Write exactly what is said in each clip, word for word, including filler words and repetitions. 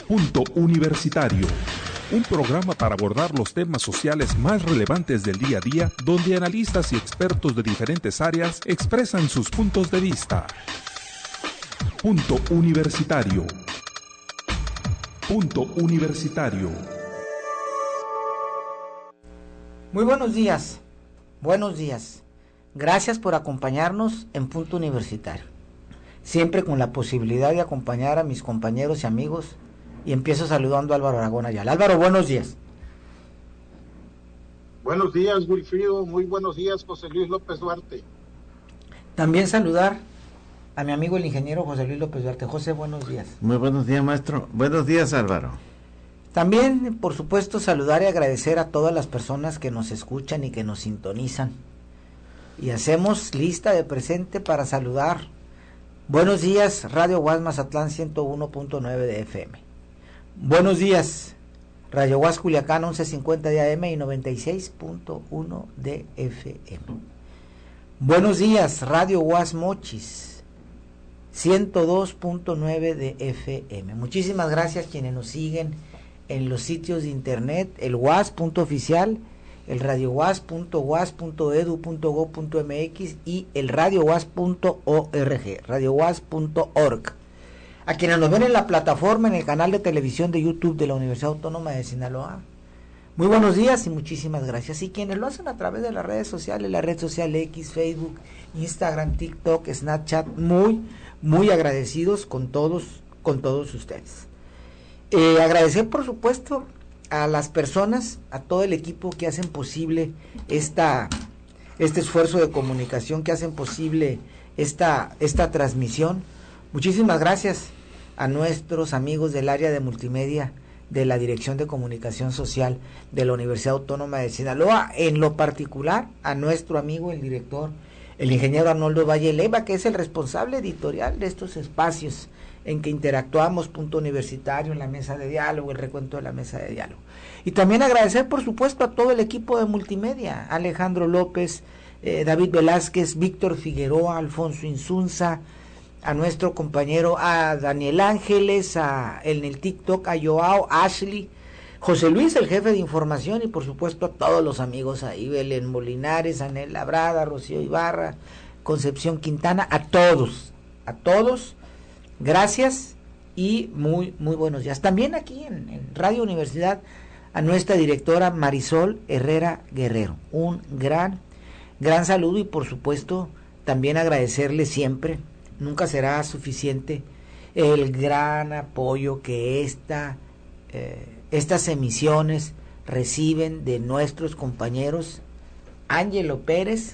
Punto Universitario, un programa para abordar los temas sociales más relevantes del día a día, donde analistas y expertos de diferentes áreas expresan sus puntos de vista. Punto Universitario. Punto Universitario. Muy buenos días, buenos días. Gracias por acompañarnos en Punto Universitario. Siempre con la posibilidad de acompañar a mis compañeros y amigos. Y empiezo saludando a Álvaro Aragón Ayala. Álvaro, buenos días. Buenos días, Wilfrido. Muy buenos días, José Luis López Duarte. También saludar a mi amigo el ingeniero José Luis López Duarte. José, buenos días. Muy buenos días, maestro. Buenos días, Álvaro. También, por supuesto, saludar y agradecer a todas las personas que nos escuchan y que nos sintonizan. Y hacemos lista de presente para saludar. Buenos días, Radio Guas Mazatlán ciento uno punto nueve de F M. Buenos días, Radio Guas Culiacán once cincuenta de A M y noventa y seis punto uno de F M. Buenos días, Radio Guas Mochis ciento dos punto nueve de F M. Muchísimas gracias quienes nos siguen en los sitios de internet, el guas punto oficial, el radioguas punto guas punto edu punto gob punto mx y el radioguas punto org, radioguas punto org. A quienes nos ven en la plataforma, en el canal de televisión de YouTube de la Universidad Autónoma de Sinaloa, muy buenos días y muchísimas gracias. Y quienes lo hacen a través de las redes sociales, la red social X, Facebook, Instagram, TikTok, Snapchat, muy, muy agradecidos con todos, con todos ustedes. Eh, agradecer, por supuesto, a las personas, a todo el equipo que hacen posible esta, este esfuerzo de comunicación, que hacen posible esta, esta transmisión. Muchísimas gracias a nuestros amigos del área de multimedia de la Dirección de Comunicación Social de la Universidad Autónoma de Sinaloa, en lo particular a nuestro amigo el director, el ingeniero Arnoldo Valle Leiva, que es el responsable editorial de estos espacios en que interactuamos, Punto Universitario, en la mesa de diálogo, el recuento de la mesa de diálogo. Y también agradecer, por supuesto, a todo el equipo de multimedia, Alejandro López, eh, David Velázquez, Víctor Figueroa, Alfonso Insunza, a nuestro compañero, a Daniel Ángeles, a en el TikTok, a Joao, Ashley, José Luis, el jefe de información, y por supuesto a todos los amigos ahí, Belén Molinares, Anel Labrada, Rocío Ibarra, Concepción Quintana, a todos, a todos, gracias y muy, muy buenos días. También aquí en, en Radio Universidad, a nuestra directora Marisol Herrera Guerrero, un gran, gran saludo y por supuesto también agradecerle siempre. Nunca será suficiente el gran apoyo que esta, eh, estas emisiones reciben de nuestros compañeros Ángelo Pérez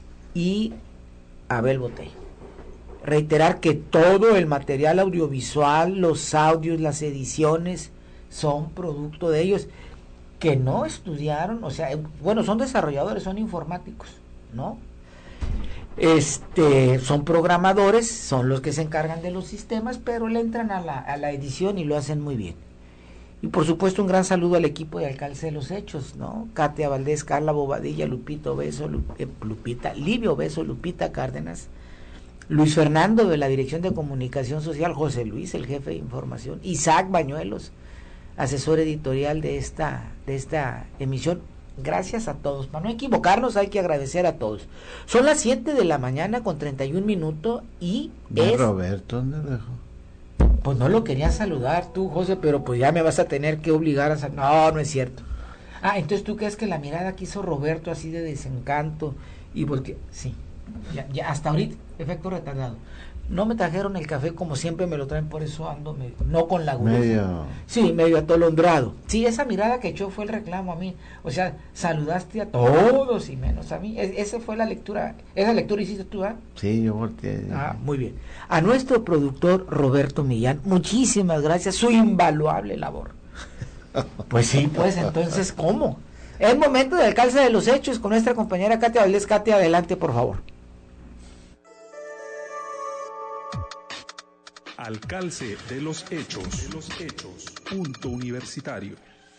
y Abel Botey. Reiterar que todo el material audiovisual, los audios, las ediciones, son producto de ellos, que no estudiaron, o sea, bueno, son desarrolladores, son informáticos, ¿no? Este, son programadores, son los que se encargan de los sistemas, pero le entran a la, a la edición y lo hacen muy bien. Y por supuesto un gran saludo al equipo de Alcance de los Hechos, ¿no? Katia Valdés, Carla Bobadilla, Lupito Beso, Lupita, Livio Beso, Lupita Cárdenas, Luis Fernando de la Dirección de Comunicación Social, José Luis, el jefe de información, Isaac Bañuelos, asesor editorial de esta, de esta emisión. Gracias a todos. Para no equivocarnos hay que agradecer a todos. Son las siete de la mañana con treinta y un minutos y es... Roberto, ¿dónde dejó? Pues no lo quería saludar tú, José, pero pues ya me vas a tener que obligar a... Sal... No, no es cierto. Ah, entonces tú crees que la mirada que hizo Roberto así de desencanto y porque... Sí, ya, ya hasta ahorita, efecto retardado. No me trajeron el café como siempre me lo traen, por eso ando medio, no con la gula. Medio. Sí, medio atolondrado. Sí, esa mirada que echó fue el reclamo a mí. O sea, saludaste a todos y menos a mí. Es, esa fue la lectura. Esa lectura hiciste tú, ¿ah? ¿eh? Sí, yo volteé. Ah, muy bien. A nuestro productor Roberto Millán, muchísimas gracias. Su invaluable labor. Pues sí, pues entonces, ¿cómo? Es momento de Alcance de los Hechos con nuestra compañera Katia Valdés. Katia, adelante, por favor. Al calce de los hechos, de los hechos. Punto Universitario.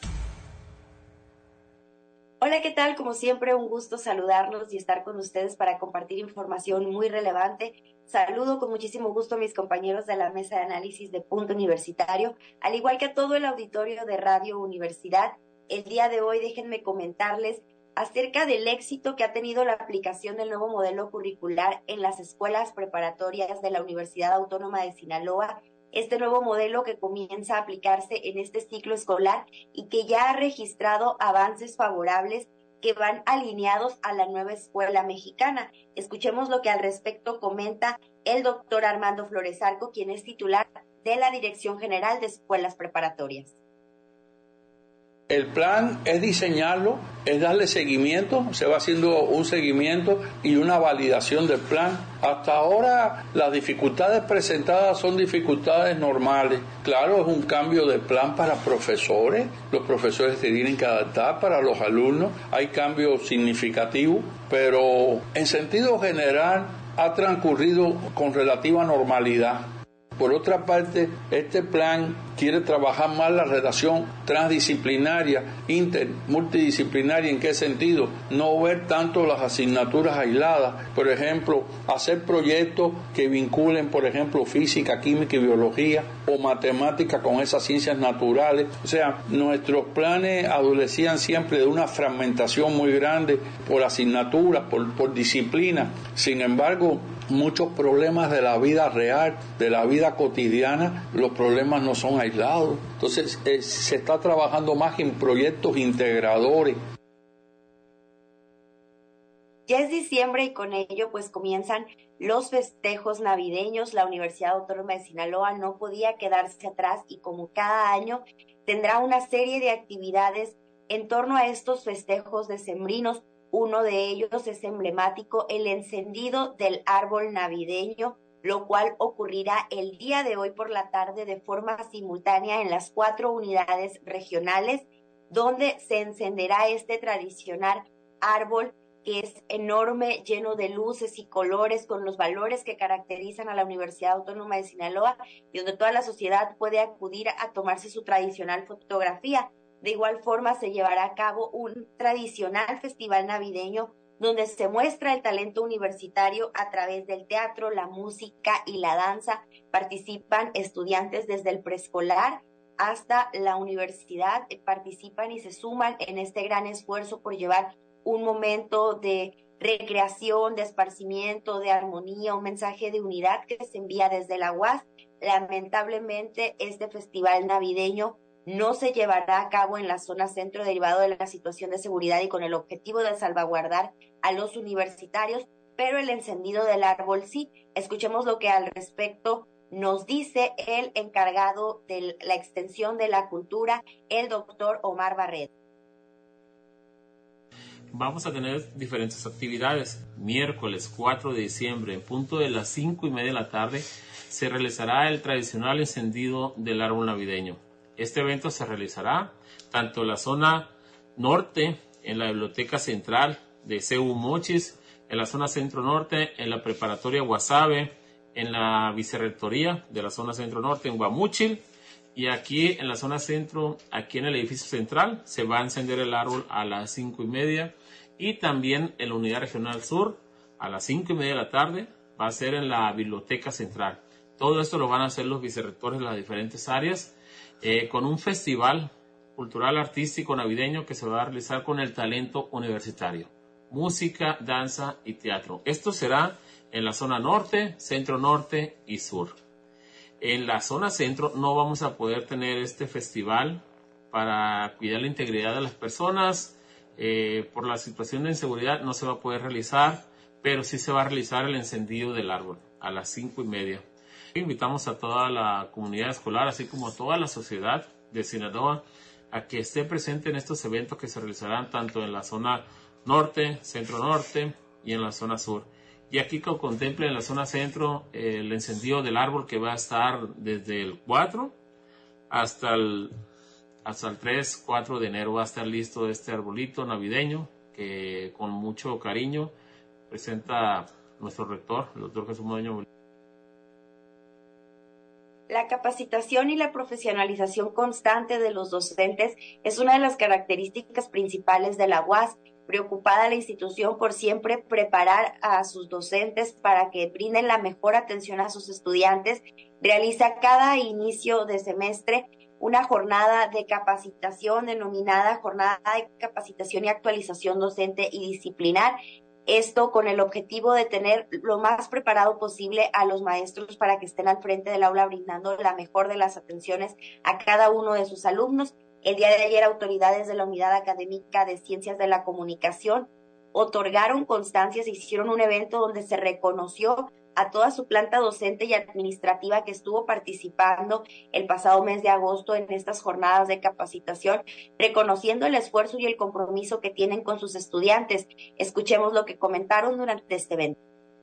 Hola, ¿qué tal? Como siempre, un gusto saludarlos y estar con ustedes para compartir información muy relevante Saludo con muchísimo gusto a mis compañeros de la mesa de análisis de Punto Universitario, al igual que a todo el auditorio de Radio Universidad. El día de hoy déjenme comentarles acerca del éxito que ha tenido la aplicación del nuevo modelo curricular en las escuelas preparatorias de la Universidad Autónoma de Sinaloa. Este nuevo modelo que comienza a aplicarse en este ciclo escolar y que ya ha registrado avances favorables que van alineados a la nueva escuela mexicana. Escuchemos lo que al respecto comenta el doctor Armando Flores Arco, quien es titular de la Dirección General de Escuelas Preparatorias. El plan es diseñarlo, es darle seguimiento, se va haciendo un seguimiento y una validación del plan. Hasta ahora las dificultades presentadas son dificultades normales. Claro, es un cambio de plan para profesores, los profesores se tienen que adaptar, para los alumnos hay cambios significativos, pero en sentido general ha transcurrido con relativa normalidad. Por otra parte, este plan quiere trabajar más la relación transdisciplinaria, inter, multidisciplinaria. ¿En qué sentido? No ver tanto las asignaturas aisladas. Por ejemplo, hacer proyectos que vinculen, por ejemplo, física, química y biología, o matemática con esas ciencias naturales. O sea, nuestros planes adolecían siempre de una fragmentación muy grande por asignaturas, por, por disciplina. Sin embargo, muchos problemas de la vida real, de la vida cotidiana, los problemas no son aislados. Entonces eh, se está trabajando más en proyectos integradores. Ya es diciembre y con ello pues comienzan los festejos navideños. La Universidad Autónoma de Sinaloa no podía quedarse atrás y como cada año tendrá una serie de actividades en torno a estos festejos decembrinos. Uno de ellos es emblemático, el encendido del árbol navideño, lo cual ocurrirá el día de hoy por la tarde de forma simultánea en las cuatro unidades regionales, donde se encenderá este tradicional árbol que es enorme, lleno de luces y colores, con los valores que caracterizan a la Universidad Autónoma de Sinaloa, y donde toda la sociedad puede acudir a tomarse su tradicional fotografía. De igual forma se llevará a cabo un tradicional festival navideño donde se muestra el talento universitario a través del teatro, la música y la danza. Participan estudiantes desde el preescolar hasta la universidad, participan y se suman en este gran esfuerzo por llevar un momento de recreación, de esparcimiento, de armonía, un mensaje de unidad que se envía desde la U A S. Lamentablemente, este festival navideño no se llevará a cabo en la zona centro derivado de la situación de seguridad y con el objetivo de salvaguardar a los universitarios, pero el encendido del árbol sí. Escuchemos lo que al respecto nos dice el encargado de la extensión de la cultura, el doctor Omar Barredo. Vamos a tener diferentes actividades. Miércoles cuatro de diciembre, en punto de las cinco y media de la tarde, se realizará el tradicional encendido del árbol navideño. Este evento se realizará tanto en la zona norte, en la Biblioteca Central de C U Mochis, en la zona centro-norte, en la Preparatoria Guasave, en la Vicerrectoría de la zona centro-norte, en Guamúchil, y aquí en la zona centro, aquí en el edificio central, se va a encender el árbol a las cinco y media, y también en la Unidad Regional Sur, a las cinco y media de la tarde, va a ser en la Biblioteca Central. Todo esto lo van a hacer los vicerrectores de las diferentes áreas, Eh, con un festival cultural artístico navideño que se va a realizar con el talento universitario, música, danza y teatro. Esto será en la zona norte, centro norte y sur. En la zona centro no vamos a poder tener este festival para cuidar la integridad de las personas. Eh, por la situación de inseguridad no se va a poder realizar, pero sí se va a realizar el encendido del árbol a las cinco y media. Invitamos a toda la comunidad escolar, así como a toda la sociedad de Sinaloa, a que esté presente en estos eventos que se realizarán tanto en la zona norte, centro norte y en la zona sur. Y aquí que contemple en la zona centro eh, el encendido del árbol, que va a estar desde el cuatro hasta el, hasta el tres, cuatro de enero. Va a estar listo este arbolito navideño que con mucho cariño presenta nuestro rector, el doctor Jesús Modeño. La capacitación y la profesionalización constante de los docentes es una de las características principales de la U A S. Preocupada la institución por siempre preparar a sus docentes para que brinden la mejor atención a sus estudiantes, realiza cada inicio de semestre una jornada de capacitación denominada Jornada de Capacitación y Actualización Docente y Disciplinar. Esto con el objetivo de tener lo más preparado posible a los maestros para que estén al frente del aula brindando la mejor de las atenciones a cada uno de sus alumnos. El día de ayer, autoridades de la Unidad Académica de Ciencias de la Comunicación otorgaron constancias e hicieron un evento donde se reconoció a toda su planta docente y administrativa que estuvo participando el pasado mes de agosto en estas jornadas de capacitación, reconociendo el esfuerzo y el compromiso que tienen con sus estudiantes. Escuchemos lo que comentaron durante este evento.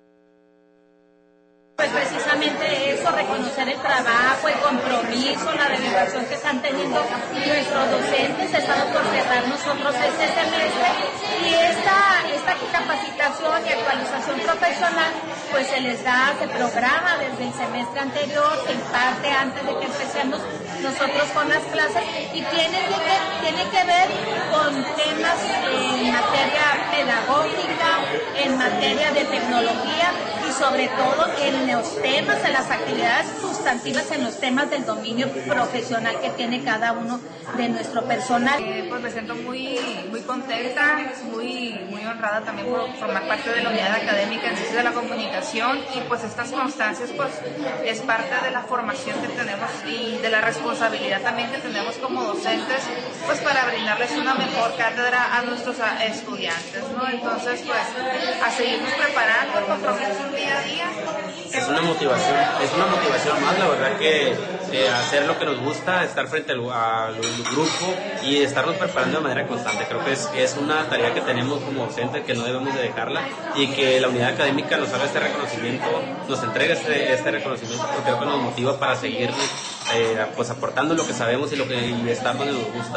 Pues precisamente eso, reconocer el trabajo, el compromiso, la dedicación que están teniendo nuestros docentes. Estamos por cerrar nosotros este semestre y esta, esta capacitación y actualización profesional pues se les da, se programa desde el semestre anterior, se imparte antes de que empecemos nosotros con las clases y tiene que, tiene que ver con temas en materia pedagógica, en materia de tecnología y sobre todo en los temas, en las actividades sustantivas, en los temas del dominio profesional que tiene cada uno de nuestro personal. Eh, pues me siento muy, muy contenta, muy, muy honrada también por formar parte de la Unidad Académica en Ciencias de la Comunicación y pues estas constancias pues es parte de la formación que tenemos y de la responsabilidad también que tenemos como docentes pues para brindarles una mejor cátedra a nuestros estudiantes, ¿no? Entonces pues a seguirnos preparando, el compromiso día a día. Es una motivación, es una motivación más, la verdad que eh, hacer lo que nos gusta, estar frente al, al grupo y estarnos preparando de manera constante. Creo que es, es una tarea que tenemos como docentes que no debemos de dejarla y que la unidad académica nos haga este reconocimiento, nos entregue este, este reconocimiento porque creo que nos motiva para seguir eh, pues aportando lo que sabemos y, lo que, y estar donde nos gusta.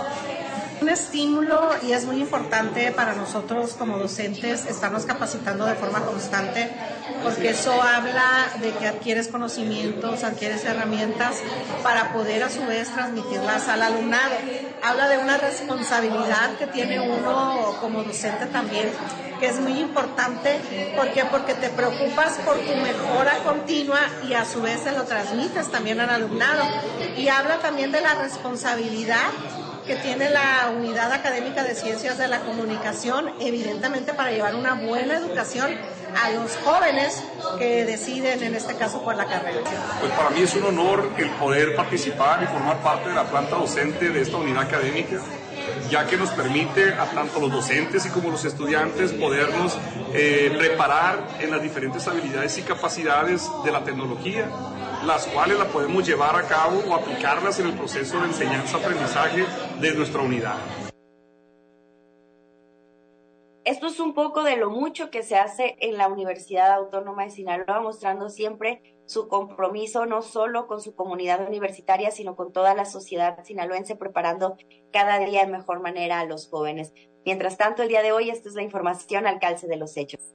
Un estímulo y es muy importante para nosotros como docentes estarnos capacitando de forma constante porque eso habla de que adquieres conocimientos, adquieres herramientas para poder a su vez transmitirlas al alumnado. Habla de una responsabilidad que tiene uno como docente también, que es muy importante. ¿Por qué? Porque te preocupas por tu mejora continua y a su vez se lo transmites también al alumnado. Y habla también de la responsabilidad que tiene la Unidad Académica de Ciencias de la Comunicación, evidentemente para llevar una buena educación a los jóvenes que deciden, en este caso, por la carrera. Pues para mí es un honor el poder participar y formar parte de la planta docente de esta unidad académica, ya que nos permite a tanto los docentes y como los estudiantes podernos eh, preparar en las diferentes habilidades y capacidades de la tecnología, las cuales la podemos llevar a cabo o aplicarlas en el proceso de enseñanza-aprendizaje de nuestra unidad. Esto es un poco de lo mucho que se hace en la Universidad Autónoma de Sinaloa, mostrando siempre su compromiso no solo con su comunidad universitaria, sino con toda la sociedad sinaloense, preparando cada día de mejor manera a los jóvenes. Mientras tanto, el día de hoy, esta es la información al calce de los hechos.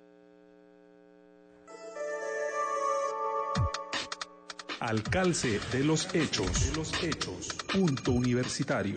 Al calce de los hechos, de los hechos. Punto universitario.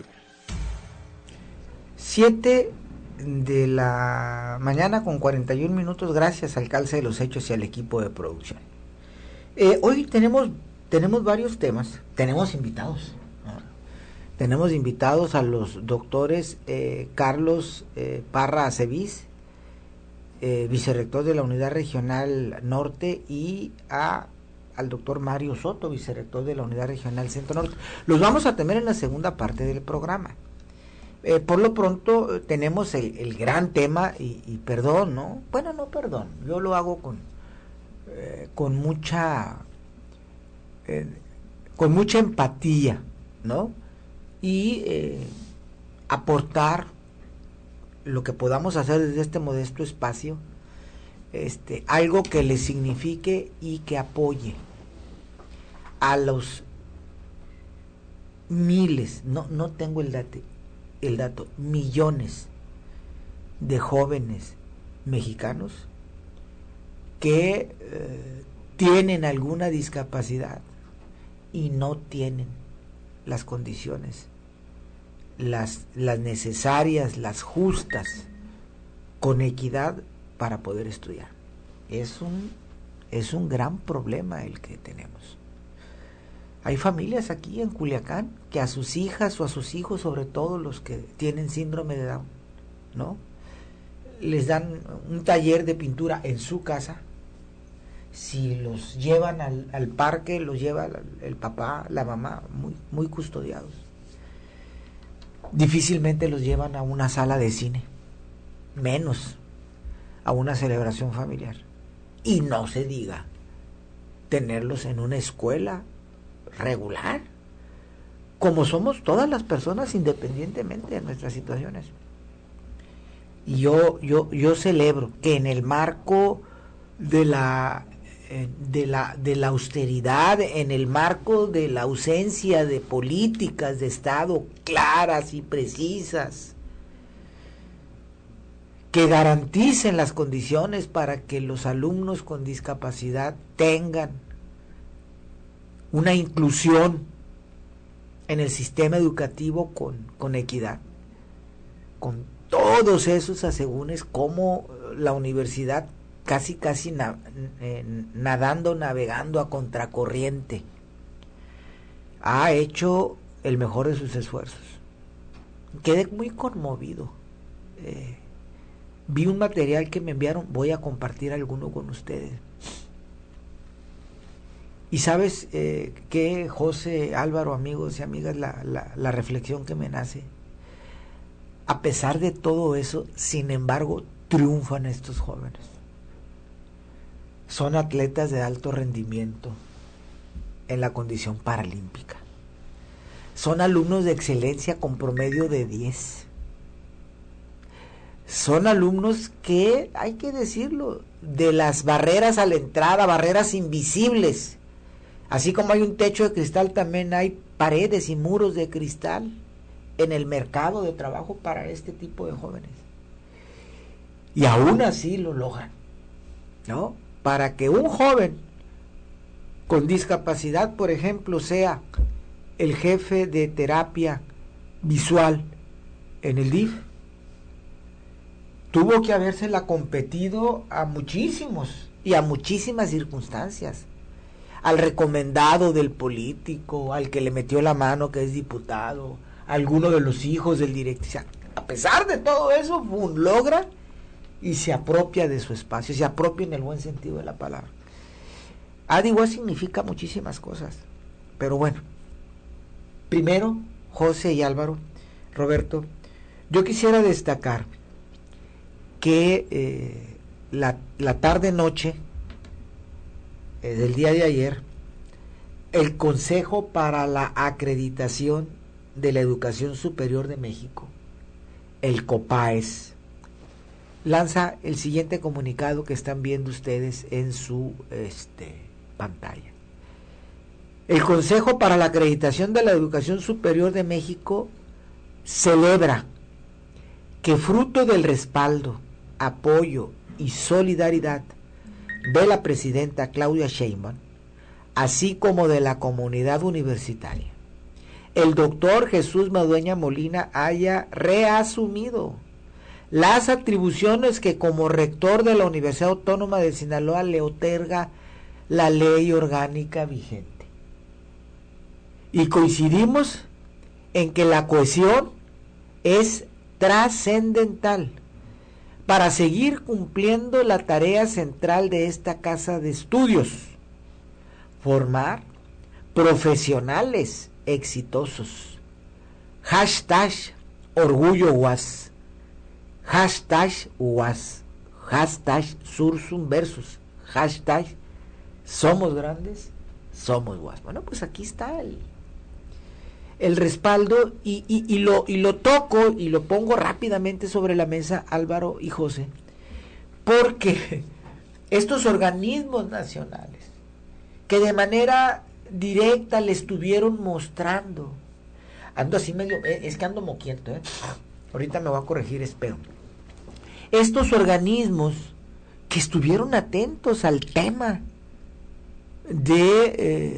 Siete de la mañana con cuarenta y un minutos, gracias al calce de los hechos y al equipo de producción. Eh, hoy tenemos, tenemos varios temas, tenemos invitados. ¿no? Tenemos invitados a los doctores eh, Carlos eh, Parra Aceviz, eh, vicerrector de la Unidad Regional Norte, y a al doctor Mario Soto, vicerrector de la Unidad Regional Centro Norte. Los vamos a tener en la segunda parte del programa. Eh, por lo pronto eh, tenemos el, el gran tema, y, y perdón, ¿no? Bueno, no perdón, yo lo hago con, eh, con mucha eh, con mucha empatía, ¿no? Y eh, aportar lo que podamos hacer desde este modesto espacio, este, algo que le signifique y que apoye a los miles, no, no tengo el dato, el dato, millones de jóvenes mexicanos que eh, tienen alguna discapacidad y no tienen las condiciones, las, las necesarias, las justas, con equidad para poder estudiar. Es un, es un gran problema el que tenemos. Hay familias aquí en Culiacán que a sus hijas o a sus hijos, sobre todo los que tienen síndrome de Down, ¿no?, les dan un taller de pintura en su casa. Si los llevan al, al parque, los lleva el, el papá, la mamá, muy, muy custodiados. Difícilmente los llevan a una sala de cine, menos a una celebración familiar. Y no se diga tenerlos en una escuela regular, como somos todas las personas independientemente de nuestras situaciones. Y yo, yo, yo celebro que en el marco de la, eh, de la, de la austeridad, en el marco de la ausencia de políticas de Estado claras y precisas, que garanticen las condiciones para que los alumnos con discapacidad tengan una inclusión en el sistema educativo con, con equidad, con todos esos asegúnes, como la universidad casi casi na, eh, nadando, navegando a contracorriente, ha hecho el mejor de sus esfuerzos. Quedé muy conmovido. Eh, vi un material que me enviaron, voy a compartir alguno con ustedes. Y sabes eh, que, José, Álvaro, amigos y amigas, la, la, la reflexión que me nace. A pesar de todo eso, sin embargo, triunfan estos jóvenes. Son atletas de alto rendimiento en la condición paralímpica. Son alumnos de excelencia con promedio de diez. Son alumnos que, hay que decirlo, de las barreras a la entrada, barreras invisibles. Así como hay un techo de cristal, también hay paredes y muros de cristal en el mercado de trabajo para este tipo de jóvenes. Y aún así lo logran, ¿no? Para que un joven con discapacidad, por ejemplo, sea el jefe de terapia visual en el D I F, tuvo que habérsela competido a muchísimos y a muchísimas circunstancias. Al recomendado del político, al que le metió la mano, que es diputado, a alguno de los hijos del director. O sea, a pesar de todo eso, boom, logra y se apropia de su espacio, se apropia en el buen sentido de la palabra. Adigua significa muchísimas cosas, pero bueno, primero, José y Álvaro, Roberto, yo quisiera destacar que eh, la, la tarde-noche eh, del día de ayer, el Consejo para la Acreditación de la Educación Superior de México, el COPAES, lanza el siguiente comunicado que están viendo ustedes en su este, pantalla. El Consejo para la Acreditación de la Educación Superior de México celebra que, fruto del respaldo, apoyo y solidaridad de la presidenta Claudia Sheinbaum, así como de la comunidad universitaria, el doctor Jesús Madueña Molina haya reasumido las atribuciones que como rector de la Universidad Autónoma de Sinaloa le otorga la ley orgánica vigente. Y coincidimos en que la cohesión es trascendental para seguir cumpliendo la tarea central de esta casa de estudios: formar profesionales exitosos. Hashtag Orgullo U A S. Hashtag U A S. Hashtag Sursum Versus. Hashtag Somos Grandes, Somos U A S. Bueno, pues aquí está el, el respaldo y, y, y, lo, y lo toco y lo pongo rápidamente sobre la mesa, Álvaro y José, porque estos organismos nacionales que de manera directa le estuvieron mostrando, ando así medio, eh, es que ando moquiento, eh. ahorita me voy a corregir, espero. Estos organismos que estuvieron atentos al tema de eh,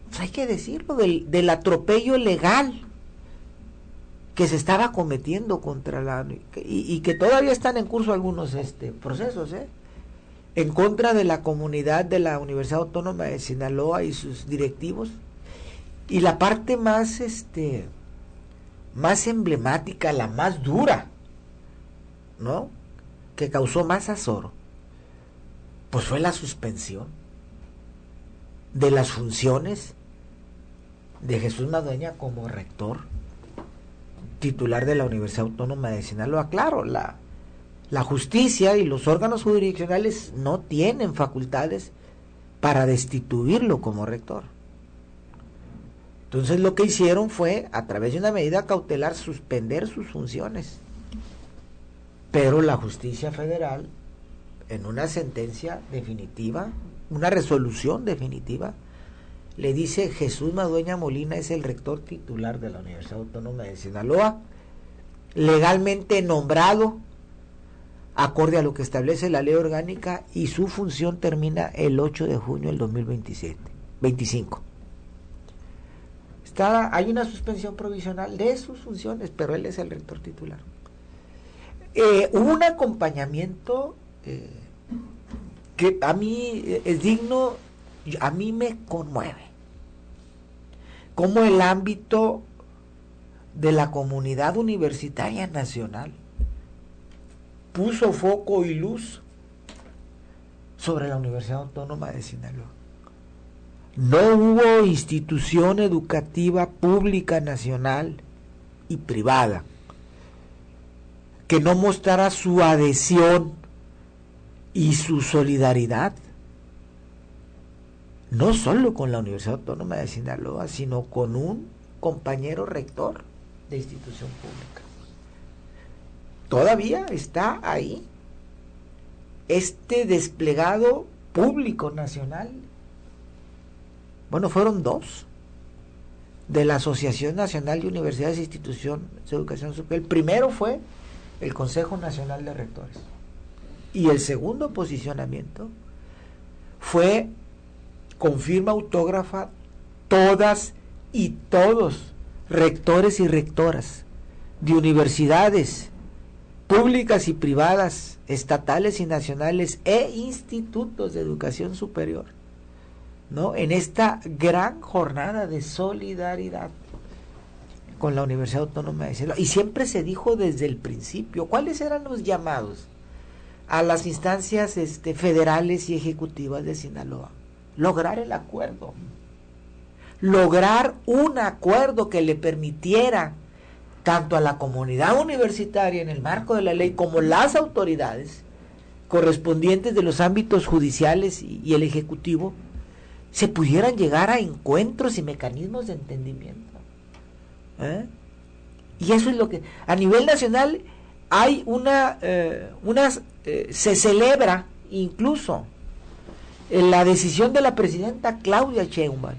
pues hay que decirlo, del, del atropello legal que se estaba cometiendo contra la y, y que todavía están en curso algunos este procesos, ¿eh? en contra de la comunidad de la Universidad Autónoma de Sinaloa y sus directivos. Y la parte más este más emblemática, la más dura, ¿no?, que causó más azoro, pues fue la suspensión de las funciones de Jesús Madueña como rector titular de la Universidad Autónoma de Sinaloa. Claro, la, la justicia y los órganos jurisdiccionales no tienen facultades para destituirlo como rector. Entonces lo que hicieron fue, a través de una medida cautelar, suspender sus funciones. Pero la justicia federal, en una sentencia definitiva, una resolución definitiva, le dice: Jesús Madueña Molina es el rector titular de la Universidad Autónoma de Sinaloa, legalmente nombrado acorde a lo que establece la ley orgánica, y su función termina el ocho de junio del dos mil veintisiete, veinticinco. Está, hay una suspensión provisional de sus funciones, pero él es el rector titular. Eh, hubo un acompañamiento eh, que a mí es digno, a mí me conmueve, como el ámbito de la comunidad universitaria nacional puso foco y luz sobre la Universidad Autónoma de Sinaloa. No hubo institución educativa pública nacional y privada que no mostrara su adhesión y su solidaridad, no solo con la Universidad Autónoma de Sinaloa, sino con un compañero rector de institución pública. Todavía está ahí este desplegado público nacional. Bueno, fueron dos de la Asociación Nacional de Universidades e Instituciones de Educación Superior. El primero fue el Consejo Nacional de Rectores, y el segundo posicionamiento fue con firma autógrafa todas y todos rectores y rectoras de universidades públicas y privadas, estatales y nacionales, e institutos de educación superior, ¿no?, en esta gran jornada de solidaridad con la Universidad Autónoma de Sinaloa. Y siempre se dijo desde el principio cuáles eran los llamados a las instancias este, federales y ejecutivas de Sinaloa: lograr el acuerdo, lograr un acuerdo que le permitiera tanto a la comunidad universitaria en el marco de la ley como las autoridades correspondientes de los ámbitos judiciales y, y el ejecutivo se pudieran llegar a encuentros y mecanismos de entendimiento. ¿Eh? Y eso es lo que a nivel nacional hay una, eh, unas eh, se celebra incluso en la decisión de la presidenta Claudia Sheinbaum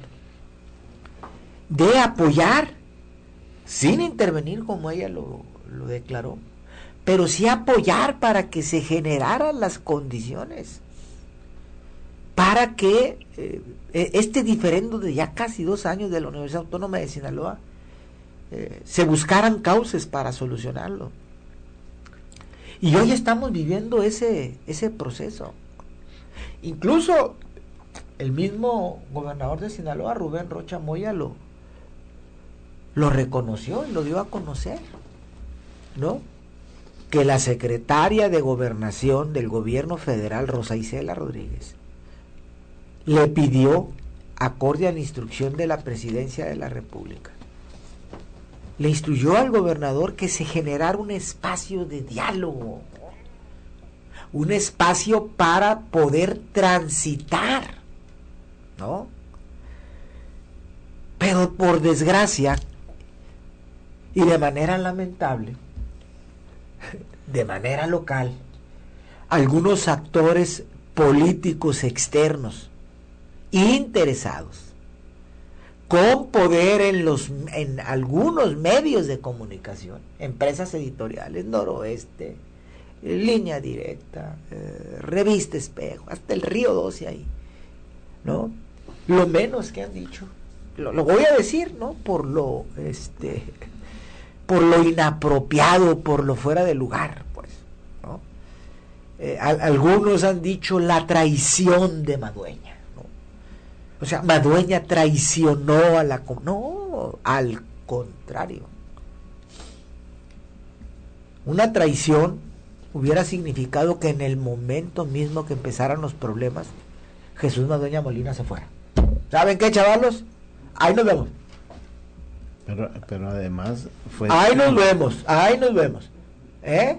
de apoyar, sin intervenir como ella lo, lo declaró, pero sí apoyar para que se generaran las condiciones para que eh, este diferendo de ya casi dos años de la Universidad Autónoma de Sinaloa eh, se buscaran cauces para solucionarlo. Y hoy estamos viviendo ese, ese proceso. Incluso el mismo gobernador de Sinaloa, Rubén Rocha Moya, lo, lo reconoció y lo dio a conocer, ¿no?, que la secretaria de Gobernación del gobierno federal, Rosa Isela Rodríguez, le pidió, acorde a la instrucción de la Presidencia de la República, le instruyó al gobernador que se generara un espacio de diálogo, un espacio para poder transitar, ¿no? Pero por desgracia, y de manera lamentable, de manera local, algunos actores políticos externos interesados con poder en los en algunos medios de comunicación, empresas editoriales, Noroeste, Línea Directa, eh, Revista Espejo, hasta el Río doce ahí, ¿no? Lo menos que han dicho lo, lo voy a decir, ¿no? Por lo, este, por lo inapropiado, por lo fuera de lugar, pues, ¿no? Eh, a, algunos han dicho la traición de Madueña, ¿no? O sea, Madueña traicionó a la... No, al contrario. Una traición hubiera significado que en el momento mismo que empezaran los problemas, Jesús Madueña Molina se fuera. ¿Saben qué, chavalos? Ahí nos vemos. Pero, pero además fue... Ahí nos vemos, ahí nos vemos. ¿Eh?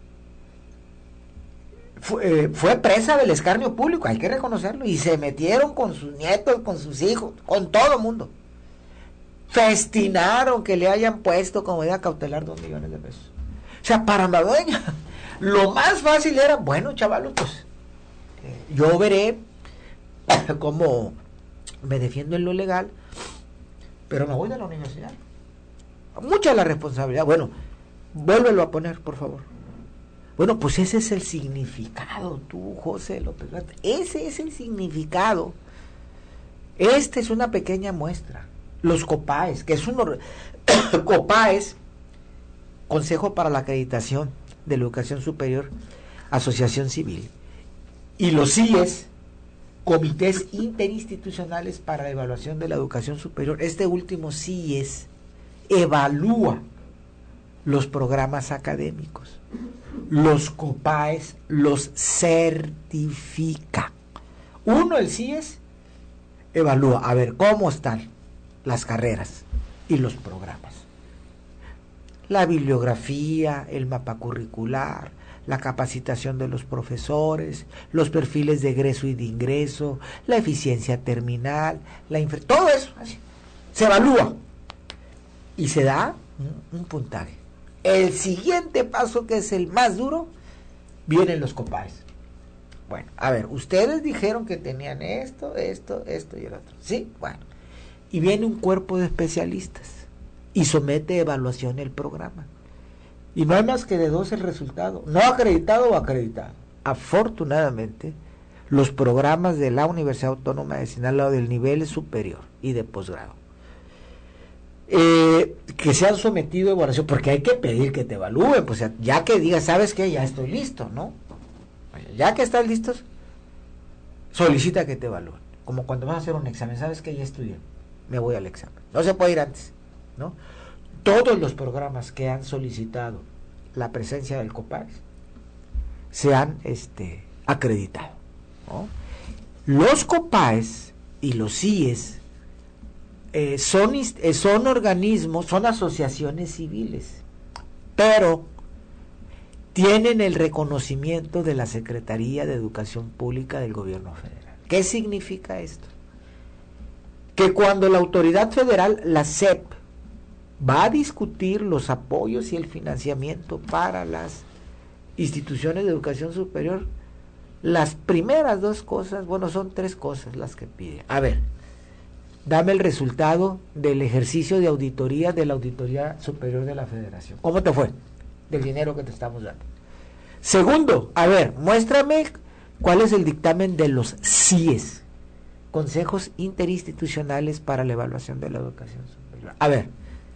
Fue, eh, fue presa del escarnio público, hay que reconocerlo. Y se metieron con sus nietos, con sus hijos, con todo el mundo. Festinaron que le hayan puesto como medida cautelar dos millones de pesos. O sea, para Madueña, lo más fácil era, bueno, chavalos, pues, eh, yo veré cómo me defiendo en lo legal, pero me voy de la universidad. Mucha la responsabilidad. Bueno, vuélvelo a poner, por favor. Bueno, pues ese es el significado, tú, José López Gata. Ese es el significado. Esta es una pequeña muestra. Los COPAES, que es un... COPAES, Consejo para la Acreditación de la Educación Superior, Asociación Civil. Y los C I E S, Comités Interinstitucionales para la Evaluación de la Educación Superior. Este último C I E S evalúa los programas académicos. Los COPAES los certifica. Uno, el C I E S, evalúa, a ver, cómo están las carreras y los programas. La bibliografía, el mapa curricular, la capacitación de los profesores, los perfiles de egreso y de ingreso, la eficiencia terminal, la infra... todo eso así, se evalúa y se da un, un puntaje. El siguiente paso, que es el más duro, vienen los COPAES. Bueno, a ver, ustedes dijeron que tenían esto, esto, esto y el otro. Sí, bueno. Y viene un cuerpo de especialistas y somete a evaluación el programa. Y no hay más que de dos el resultado, no acreditado o acreditado. Afortunadamente, los programas de la Universidad Autónoma de Sinaloa del nivel superior y de posgrado, eh, que se han sometido a evaluación, porque hay que pedir que te evalúen, pues ya que digas, ¿sabes qué? Ya estoy listo, ¿no? Ya que estás listos, solicita que te evalúen. Como cuando vas a hacer un examen, ¿sabes qué? Ya estudié, me voy al examen. No se puede ir antes, ¿no? Todos los programas que han solicitado la presencia del COPAES se han este, acreditado, ¿no? Los COPAES y los C I E S eh, son, eh, son organismos, son asociaciones civiles, pero tienen el reconocimiento de la Secretaría de Educación Pública del Gobierno Federal. ¿Qué significa esto? Que cuando la autoridad federal, la S E P, va a discutir los apoyos y el financiamiento para las instituciones de educación superior, las primeras dos cosas, bueno, son tres cosas las que pide. A ver, dame el resultado del ejercicio de auditoría de la Auditoría Superior de la Federación. ¿Cómo te fue? Del dinero que te estamos dando. Segundo, a ver, muéstrame cuál es el dictamen de los C I E S, Consejos Interinstitucionales para la Evaluación de la Educación Superior. A ver,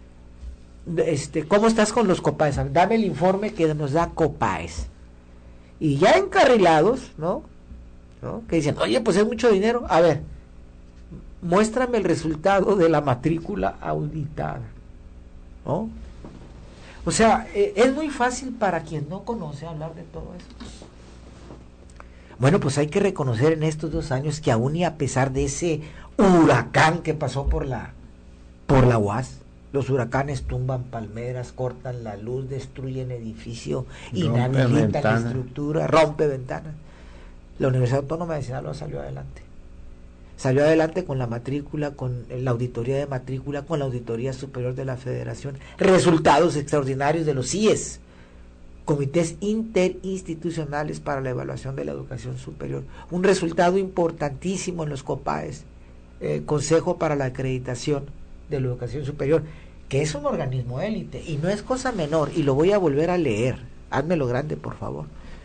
este, ¿cómo estás con los COPAES? Dame el informe que nos da COPAES. Y ya encarrilados, ¿no? ¿no? Que dicen, oye, pues es mucho dinero. A ver, muéstrame el resultado de la matrícula auditada, ¿no? O sea, eh, es muy fácil para quien no conoce hablar de todo eso. Bueno, pues hay que reconocer en estos dos años que aún y a pesar de ese huracán que pasó por la por la U A S, los huracanes tumban palmeras, cortan la luz, destruyen edificio, inhabilitan la estructura, rompe ventanas. La Universidad Autónoma de Sinaloa salió adelante. Salió adelante con la matrícula, con la auditoría de matrícula, con la Auditoría Superior de la Federación. Resultados extraordinarios de los C I E S, Comités Interinstitucionales para la Evaluación de la Educación Superior. Un resultado importantísimo en los COPAES, eh, Consejo para la Acreditación de la Educación Superior, que es un organismo élite y no es cosa menor, y lo voy a volver a leer. Házmelo grande, por favor.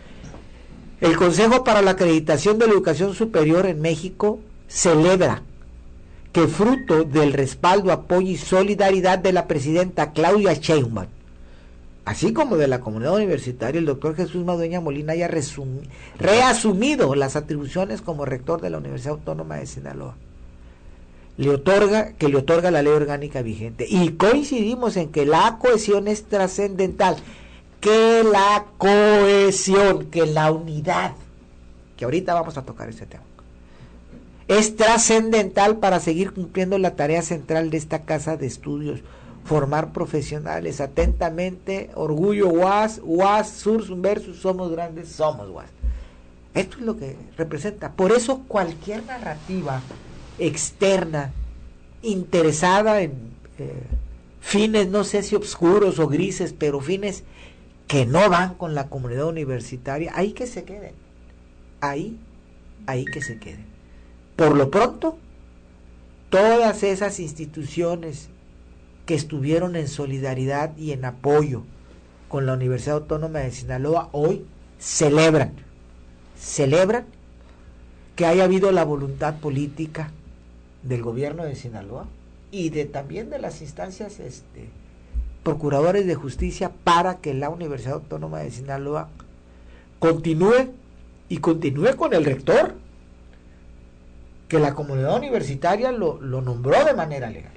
El Consejo para la Acreditación de la Educación Superior en México celebra que fruto del respaldo, apoyo y solidaridad de la presidenta Claudia Sheinbaum, así como de la comunidad universitaria, el doctor Jesús Madueña Molina haya resumi- reasumido las atribuciones como rector de la Universidad Autónoma de Sinaloa, le otorga, que le otorga la ley orgánica vigente. Y coincidimos en que la cohesión es trascendental, que la cohesión, que la unidad, que ahorita vamos a tocar ese tema, es trascendental para seguir cumpliendo la tarea central de esta casa de estudios, formar profesionales. Atentamente, Orgullo U A S, U A S Sur versus Somos Grandes, Somos U A S. Esto es lo que representa. Por eso cualquier narrativa externa, interesada en eh, fines, no sé si oscuros o grises, pero fines que no van con la comunidad universitaria, ahí que se queden. Ahí, ahí que se queden. Por lo pronto, todas esas instituciones que estuvieron en solidaridad y en apoyo con la Universidad Autónoma de Sinaloa hoy celebran, celebran que haya habido la voluntad política del gobierno de Sinaloa y de también de las instancias este, procuradores de justicia para que la Universidad Autónoma de Sinaloa continúe y continúe con el rector, que la comunidad universitaria lo, lo nombró de manera legal,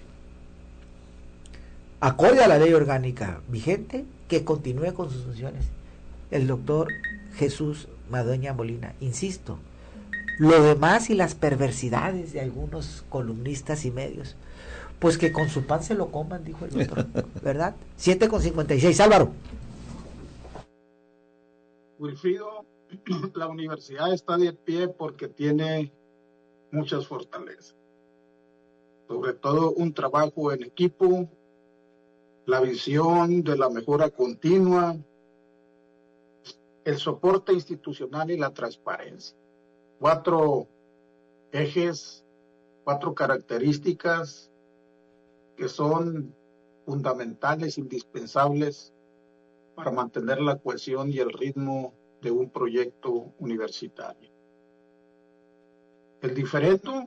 acorde a la ley orgánica vigente, que continúe con sus funciones el doctor Jesús Madueña Molina. Insisto, lo demás y las perversidades de algunos columnistas y medios, pues que con su pan se lo coman, dijo el otro, ¿verdad? siete con cincuenta y seis, Álvaro. Wilfrido, la universidad está de pie porque tiene muchas fortalezas, sobre todo un trabajo en equipo, la visión de la mejora continua, el soporte institucional y la transparencia. Cuatro ejes, cuatro características que son fundamentales, indispensables para mantener la cohesión y el ritmo de un proyecto universitario. El diferendo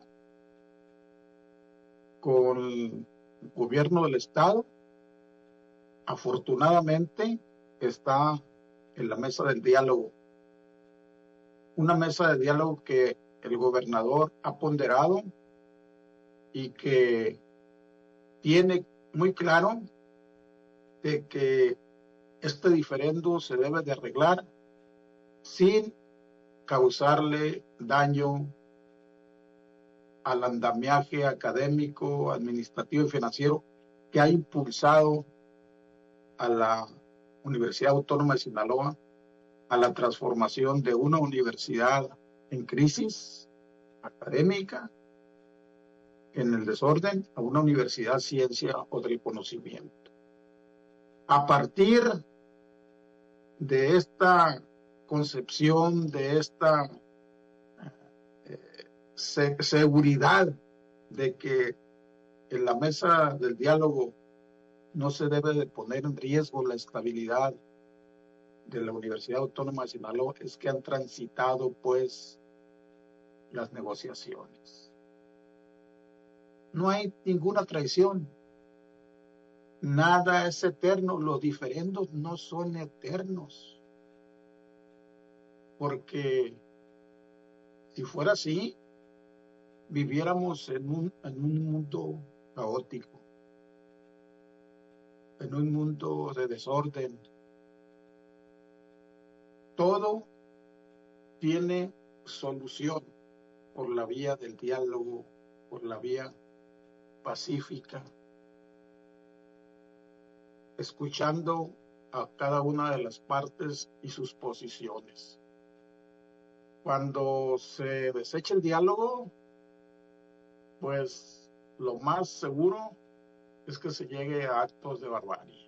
con el gobierno del Estado, afortunadamente, está en la mesa del diálogo. Una mesa de diálogo que el gobernador ha ponderado y que tiene muy claro de que este diferendo se debe de arreglar sin causarle daño al andamiaje académico, administrativo y financiero que ha impulsado a la Universidad Autónoma de Sinaloa a la transformación de una universidad en crisis académica, en el desorden, a una universidad ciencia o del conocimiento. A partir de esta concepción, de esta eh, se, seguridad de que en la mesa del diálogo no se debe de poner en riesgo la estabilidad de la Universidad Autónoma de Sinaloa, es que han transitado pues las negociaciones. No hay ninguna traición, nada es eterno, los diferendos no son eternos, porque si fuera así, viviéramos en un, en un mundo caótico, en un mundo de desorden. Todo tiene solución por la vía del diálogo, por la vía pacífica, escuchando a cada una de las partes y sus posiciones. Cuando se desecha el diálogo, pues lo más seguro es que se llegue a actos de barbarie.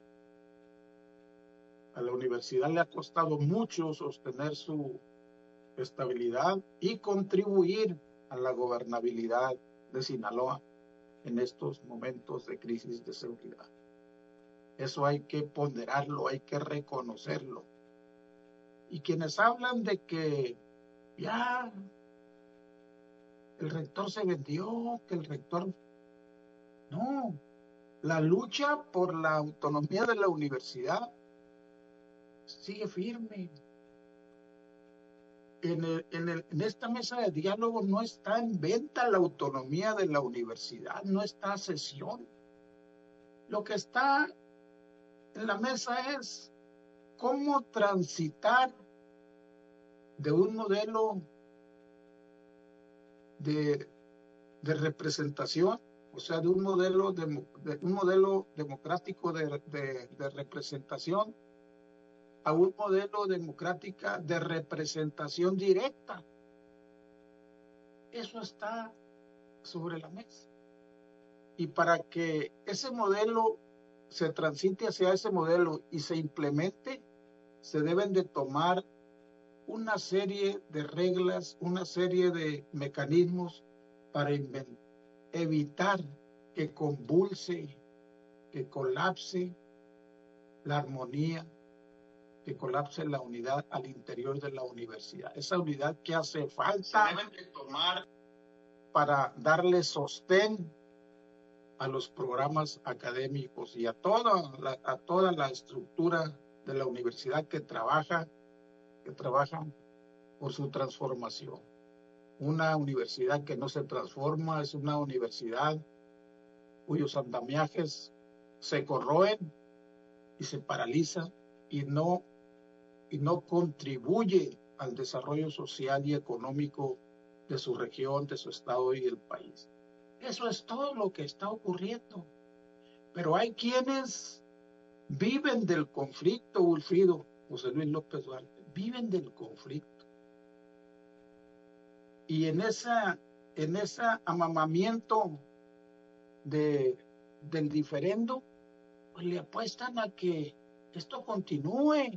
A la universidad le ha costado mucho sostener su estabilidad y contribuir a la gobernabilidad de Sinaloa en estos momentos de crisis de seguridad. Eso hay que ponderarlo, hay que reconocerlo. Y quienes hablan de que ya el rector se vendió, que el rector la lucha por la autonomía de la universidad sigue firme. En, el, en, el, en esta mesa de diálogo no está en venta la autonomía de la universidad, no está a sesión. Lo que está en la mesa es cómo transitar de un modelo de, de representación, o sea, de un modelo, de, de un modelo democrático de, de, de representación, a un modelo democrático de representación directa. Eso está sobre la mesa. Y para que ese modelo se transite hacia ese modelo y se implemente, se deben de tomar una serie de reglas, una serie de mecanismos para evitar que convulse, que colapse la armonía, que colapse la unidad al interior de la universidad. Esa unidad que hace falta se deben de tomar para darle sostén a los programas académicos y a toda la, a toda la estructura de la universidad que trabaja, que trabajan por su transformación. Una universidad que no se transforma es una universidad cuyos andamiajes se corroen y se paralizan y no y no contribuye al desarrollo social y económico de su región, de su estado y del país. Eso es todo lo que está ocurriendo. Pero hay quienes viven del conflicto, Wilfrido, José Luis López Duarte, viven del conflicto. Y en esa, en ese amamamiento de, del diferendo, pues le apuestan a que esto continúe.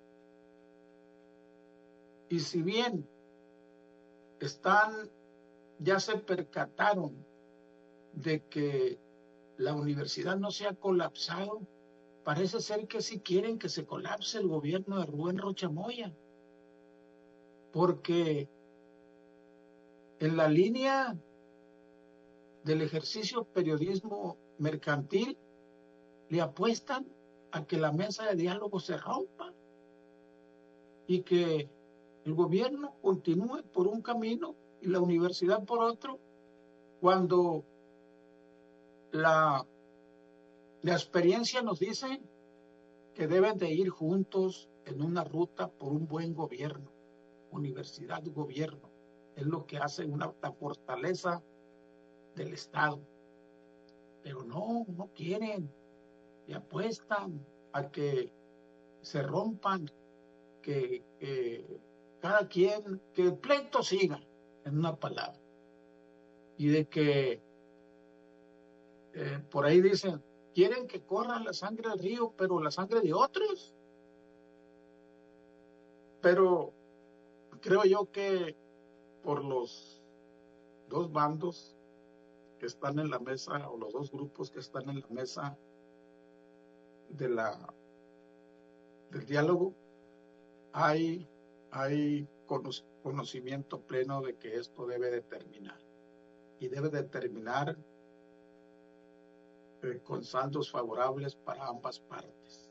Y si bien están, ya se percataron de que la universidad no se ha colapsado, parece ser que sí quieren que se colapse el gobierno de Rubén Rocha Moya, porque en la línea del ejercicio periodismo mercantil le apuestan a que la mesa de diálogo se rompa y que el gobierno continúe por un camino y la universidad por otro, cuando la, la experiencia nos dice que deben de ir juntos en una ruta por un buen gobierno, universidad-gobierno. Es lo que hace una, la fortaleza del Estado. Pero no, no quieren, y apuestan a que se rompan, que, que cada quien, que el pleito siga, en una palabra. Y de que eh, por ahí dicen, quieren que corra la sangre del río, pero la sangre de otros. Pero creo yo que por los dos bandos que están en la mesa, o los dos grupos que están en la mesa de la del diálogo, hay, hay conocimiento pleno de que esto debe de terminar. Y debe de terminar eh, con saldos favorables para ambas partes.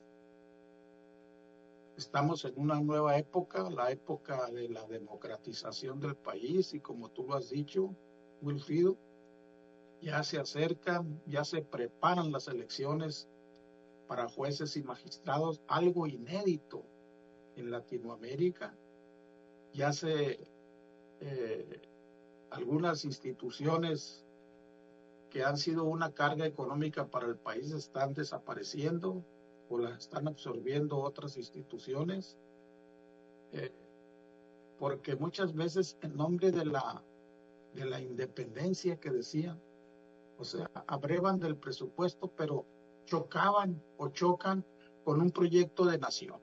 Estamos en una nueva época, la época de la democratización del país, y como tú lo has dicho, Wilfrido, ya se acercan, ya se preparan las elecciones para jueces y magistrados, algo inédito en Latinoamérica. Ya se eh, algunas instituciones que han sido una carga económica para el país están desapareciendo o las están absorbiendo otras instituciones, eh, porque muchas veces en nombre de la de la independencia que decían, o sea, abrevan del presupuesto, pero chocaban o chocan con un proyecto de nación.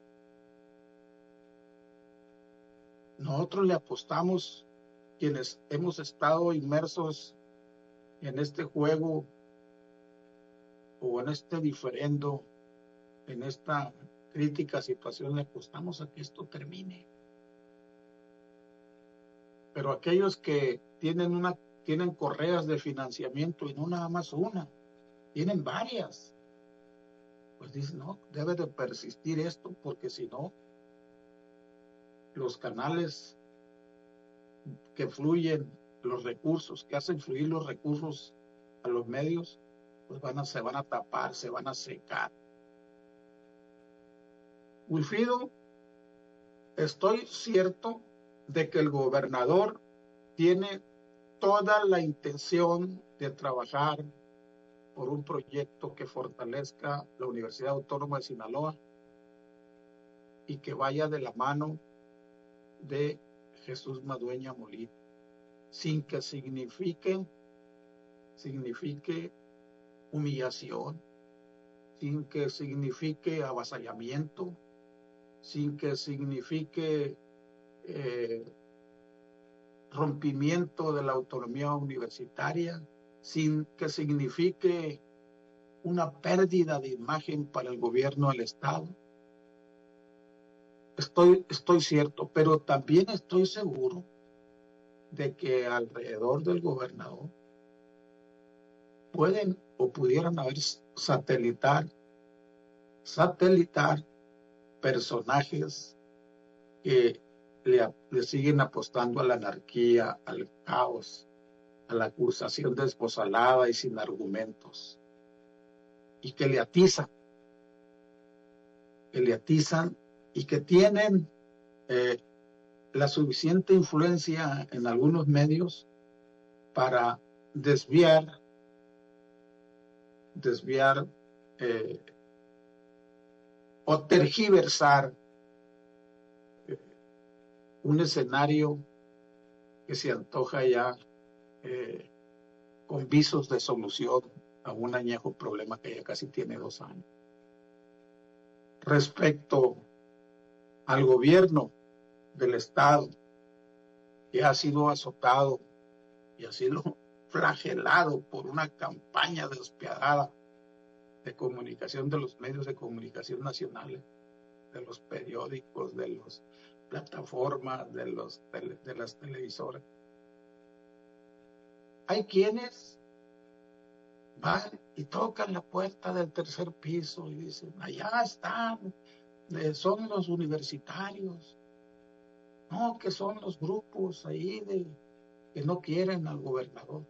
Nosotros le apostamos, quienes hemos estado inmersos en este juego o en este diferendo, en esta crítica situación, le apostamos a que esto termine. Pero aquellos que tienen una tienen correas de financiamiento, y no nada más una, tienen varias. Pues dicen, no, debe de persistir esto, porque si no, los canales que fluyen, los recursos, que hacen fluir los recursos a los medios, pues van a, se van a tapar, se van a secar. Wilfrido, estoy cierto de que el gobernador tiene toda la intención de trabajar por un proyecto que fortalezca la Universidad Autónoma de Sinaloa y que vaya de la mano de Jesús Madueña Molina, sin que signifique, signifique humillación, sin que signifique avasallamiento, sin que signifique eh, rompimiento de la autonomía universitaria, sin que signifique una pérdida de imagen para el gobierno del Estado. Estoy, estoy cierto, pero también estoy seguro de que alrededor del gobernador pueden o pudieran haber satelitar, satelitar personajes que le, le siguen apostando a la anarquía, al caos, a la acusación desbozalada y sin argumentos, y que le atizan, que le atizan y que tienen eh, la suficiente influencia en algunos medios para desviar, desviar eh, o tergiversar eh, un escenario que se antoja ya eh, con visos de solución a un añejo problema que ya casi tiene dos años. Respecto al gobierno del Estado, que ha sido azotado y ha sido flagelado por una campaña despiadada de comunicación de los medios de comunicación nacionales, de los periódicos, de las plataformas, de, los, de, de las televisoras. Hay quienes van y tocan la puerta del tercer piso y dicen, allá están, son los universitarios, no, que son los grupos ahí de, que no quieren al gobernador.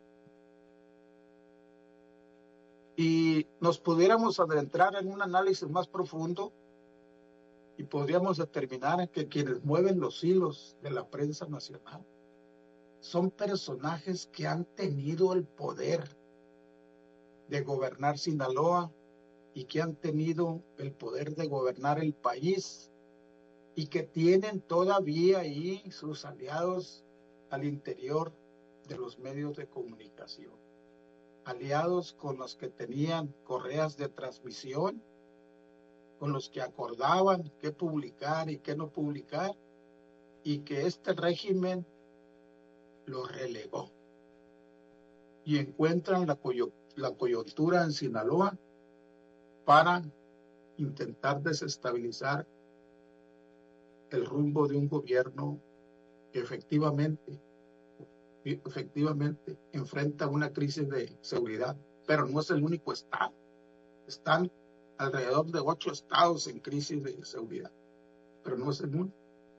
Y nos pudiéramos adentrar en un análisis más profundo y podríamos determinar que quienes mueven los hilos de la prensa nacional son personajes que han tenido el poder de gobernar Sinaloa y que han tenido el poder de gobernar el país y que tienen todavía ahí sus aliados al interior de los medios de comunicación, aliados con los que tenían correas de transmisión, con los que acordaban qué publicar y qué no publicar, y que este régimen lo relegó. Y encuentran la, coy la coyuntura en Sinaloa para intentar desestabilizar el rumbo de un gobierno que efectivamente, efectivamente enfrenta una crisis de seguridad, pero no es el único estado. Están alrededor de ocho estados en crisis de seguridad, pero no es el único.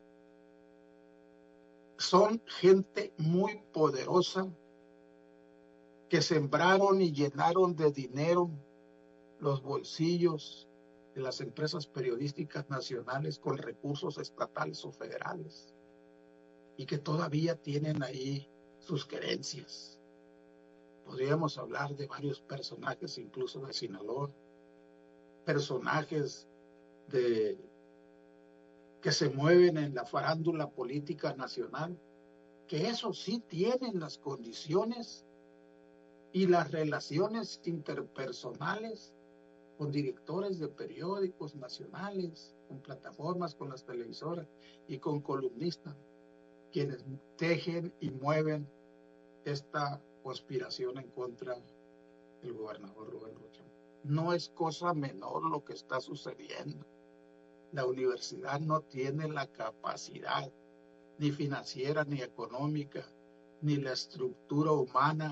Son gente muy poderosa que sembraron y llenaron de dinero los bolsillos de las empresas periodísticas nacionales con recursos estatales o federales y que todavía tienen ahí sus querencias. Podríamos hablar de varios personajes, incluso de Sinaloa, personajes de, que se mueven en la farándula política nacional, que eso sí tienen las condiciones y las relaciones interpersonales con directores de periódicos nacionales, con plataformas, con las televisoras y con columnistas, quienes tejen y mueven esta conspiración en contra del gobernador Rubén Rocha. No es cosa menor lo que está sucediendo. La universidad no tiene la capacidad, ni financiera, ni económica, ni la estructura humana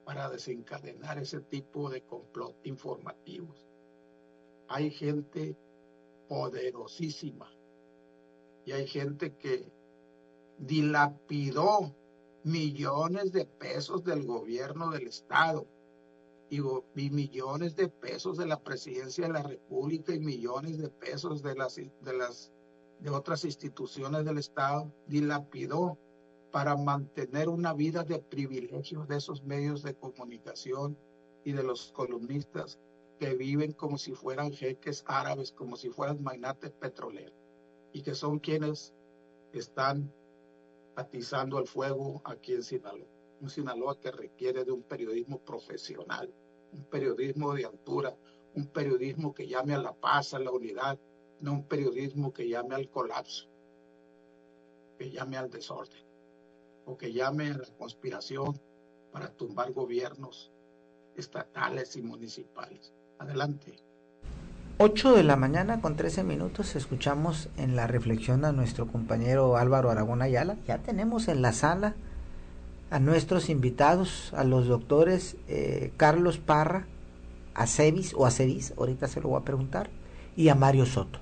para desencadenar ese tipo de complot informativos. Hay gente poderosísima y hay gente que dilapidó millones de pesos del gobierno del estado y, y millones de pesos de la presidencia de la república y millones de pesos de las de las de otras instituciones del estado, dilapidó para mantener una vida de privilegios de esos medios de comunicación y de los columnistas que viven como si fueran jeques árabes, como si fueran magnates petroleros, y que son quienes están atizando el fuego aquí en Sinaloa. Un Sinaloa que requiere de un periodismo profesional, un periodismo de altura, un periodismo que llame a la paz, a la unidad, no un periodismo que llame al colapso, que llame al desorden, o que llame a la conspiración para tumbar gobiernos estatales y municipales. Adelante. ocho de la mañana con trece minutos escuchamos en la reflexión a nuestro compañero Álvaro Aragón Ayala. Ya tenemos en la sala a nuestros invitados, a los doctores eh, Carlos Parra, Acevis o Acevis, ahorita se lo voy a preguntar, y a Mario Soto.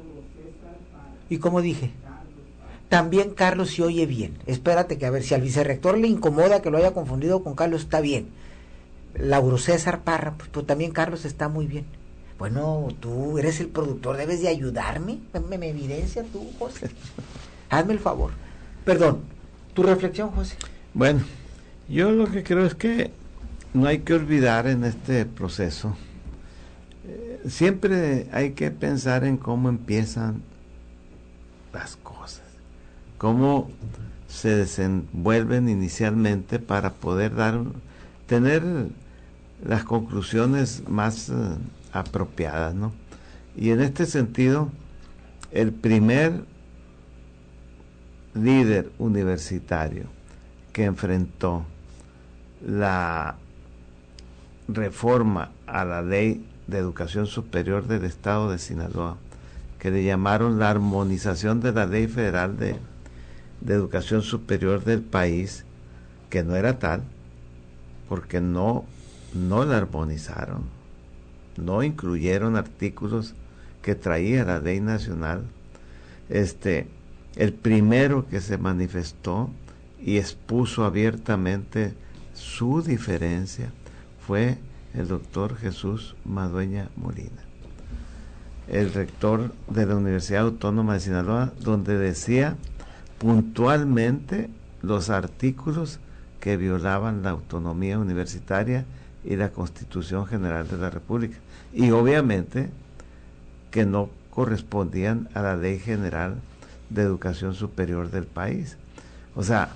Y como dije, también Carlos se oye bien. Espérate que a ver si al vicerrector le incomoda que lo haya confundido con Carlos, está bien. Lauro César Parra, pues, pues también Carlos está muy bien. Bueno, tú eres el productor, debes de ayudarme. Me, me evidencia tú, José. Hazme el favor. Perdón, tu reflexión, José. Bueno, yo lo que creo es que no hay que olvidar en este proceso, eh, siempre hay que pensar en cómo empiezan las cosas, cómo se desenvuelven inicialmente para poder dar, tener las conclusiones más eh, apropiadas, ¿no? Y en este sentido, el primer líder universitario que enfrentó la reforma a la Ley de Educación Superior del Estado de Sinaloa, que le llamaron la armonización de la Ley Federal de, de Educación Superior del país, que no era tal, porque no, no la armonizaron, no incluyeron artículos que traía la ley nacional. Este, el primero que se manifestó y expuso abiertamente su diferencia fue el doctor Jesús Madueña Molina, el rector de la Universidad Autónoma de Sinaloa, donde decía puntualmente los artículos que violaban la autonomía universitaria y la Constitución General de la República, y obviamente que no correspondían a la Ley General de Educación Superior del país. O sea,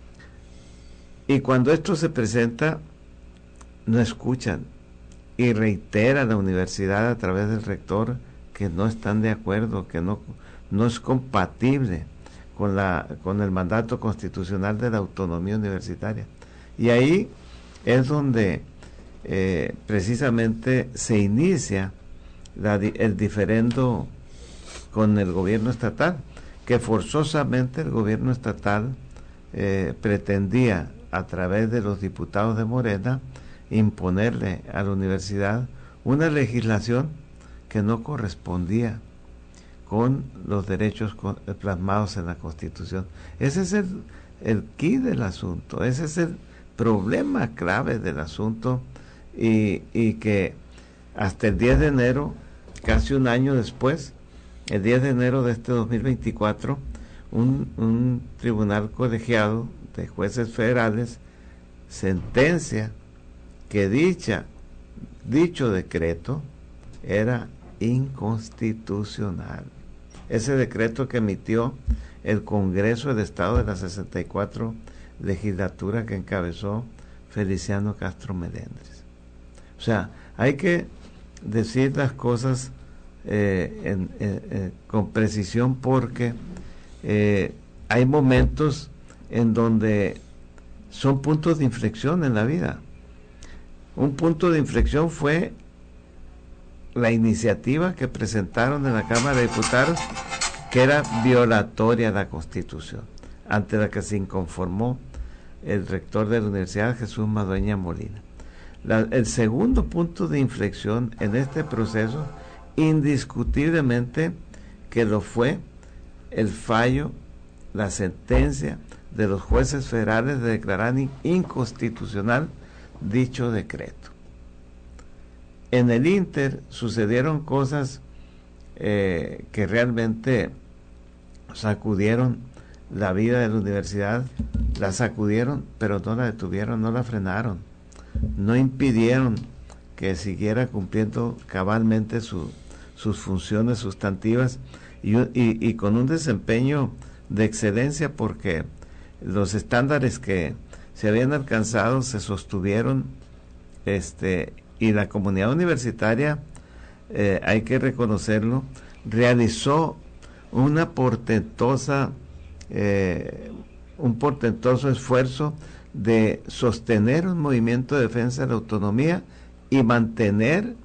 y cuando esto se presenta, no escuchan, y reitera la universidad a través del rector que no están de acuerdo, que no, no es compatible con la con el mandato constitucional de la autonomía universitaria. Y ahí es donde eh, precisamente se inicia la, el diferendo con el gobierno estatal, que forzosamente el gobierno estatal eh, pretendía, a través de los diputados de Morena, imponerle a la universidad una legislación que no correspondía con los derechos plasmados en la Constitución. Ese es el, el quid del asunto, ese es el problema clave del asunto, y, y que hasta el diez de enero, casi un año después, el diez de enero de este dos mil veinticuatro, un, un tribunal colegiado de jueces federales sentencia que dicha dicho decreto era inconstitucional. Ese decreto que emitió el Congreso del Estado de la sesenta y cuatro legislatura que encabezó Feliciano Castro Melendres. O sea, hay que decir las cosas eh, en, eh, eh, con precisión, porque eh, hay momentos en donde son puntos de inflexión en la vida. Un punto de inflexión fue la iniciativa que presentaron en la Cámara de Diputados, que era violatoria a la Constitución, ante la que se inconformó el rector de la universidad, Jesús Madueña Molina. La, el segundo punto de inflexión en este proceso, indiscutiblemente que lo fue el fallo, la sentencia de los jueces federales de declarar inconstitucional dicho decreto. En el ínter sucedieron cosas eh, que realmente sacudieron la vida de la universidad, la sacudieron, pero no la detuvieron, no la frenaron, no impidieron que siguiera cumpliendo cabalmente su, sus funciones sustantivas y, y, y con un desempeño de excelencia, porque los estándares que se habían alcanzado se sostuvieron, este, y la comunidad universitaria, eh, hay que reconocerlo, realizó una portentosa, eh, un portentoso esfuerzo de sostener un movimiento de defensa de la autonomía y mantener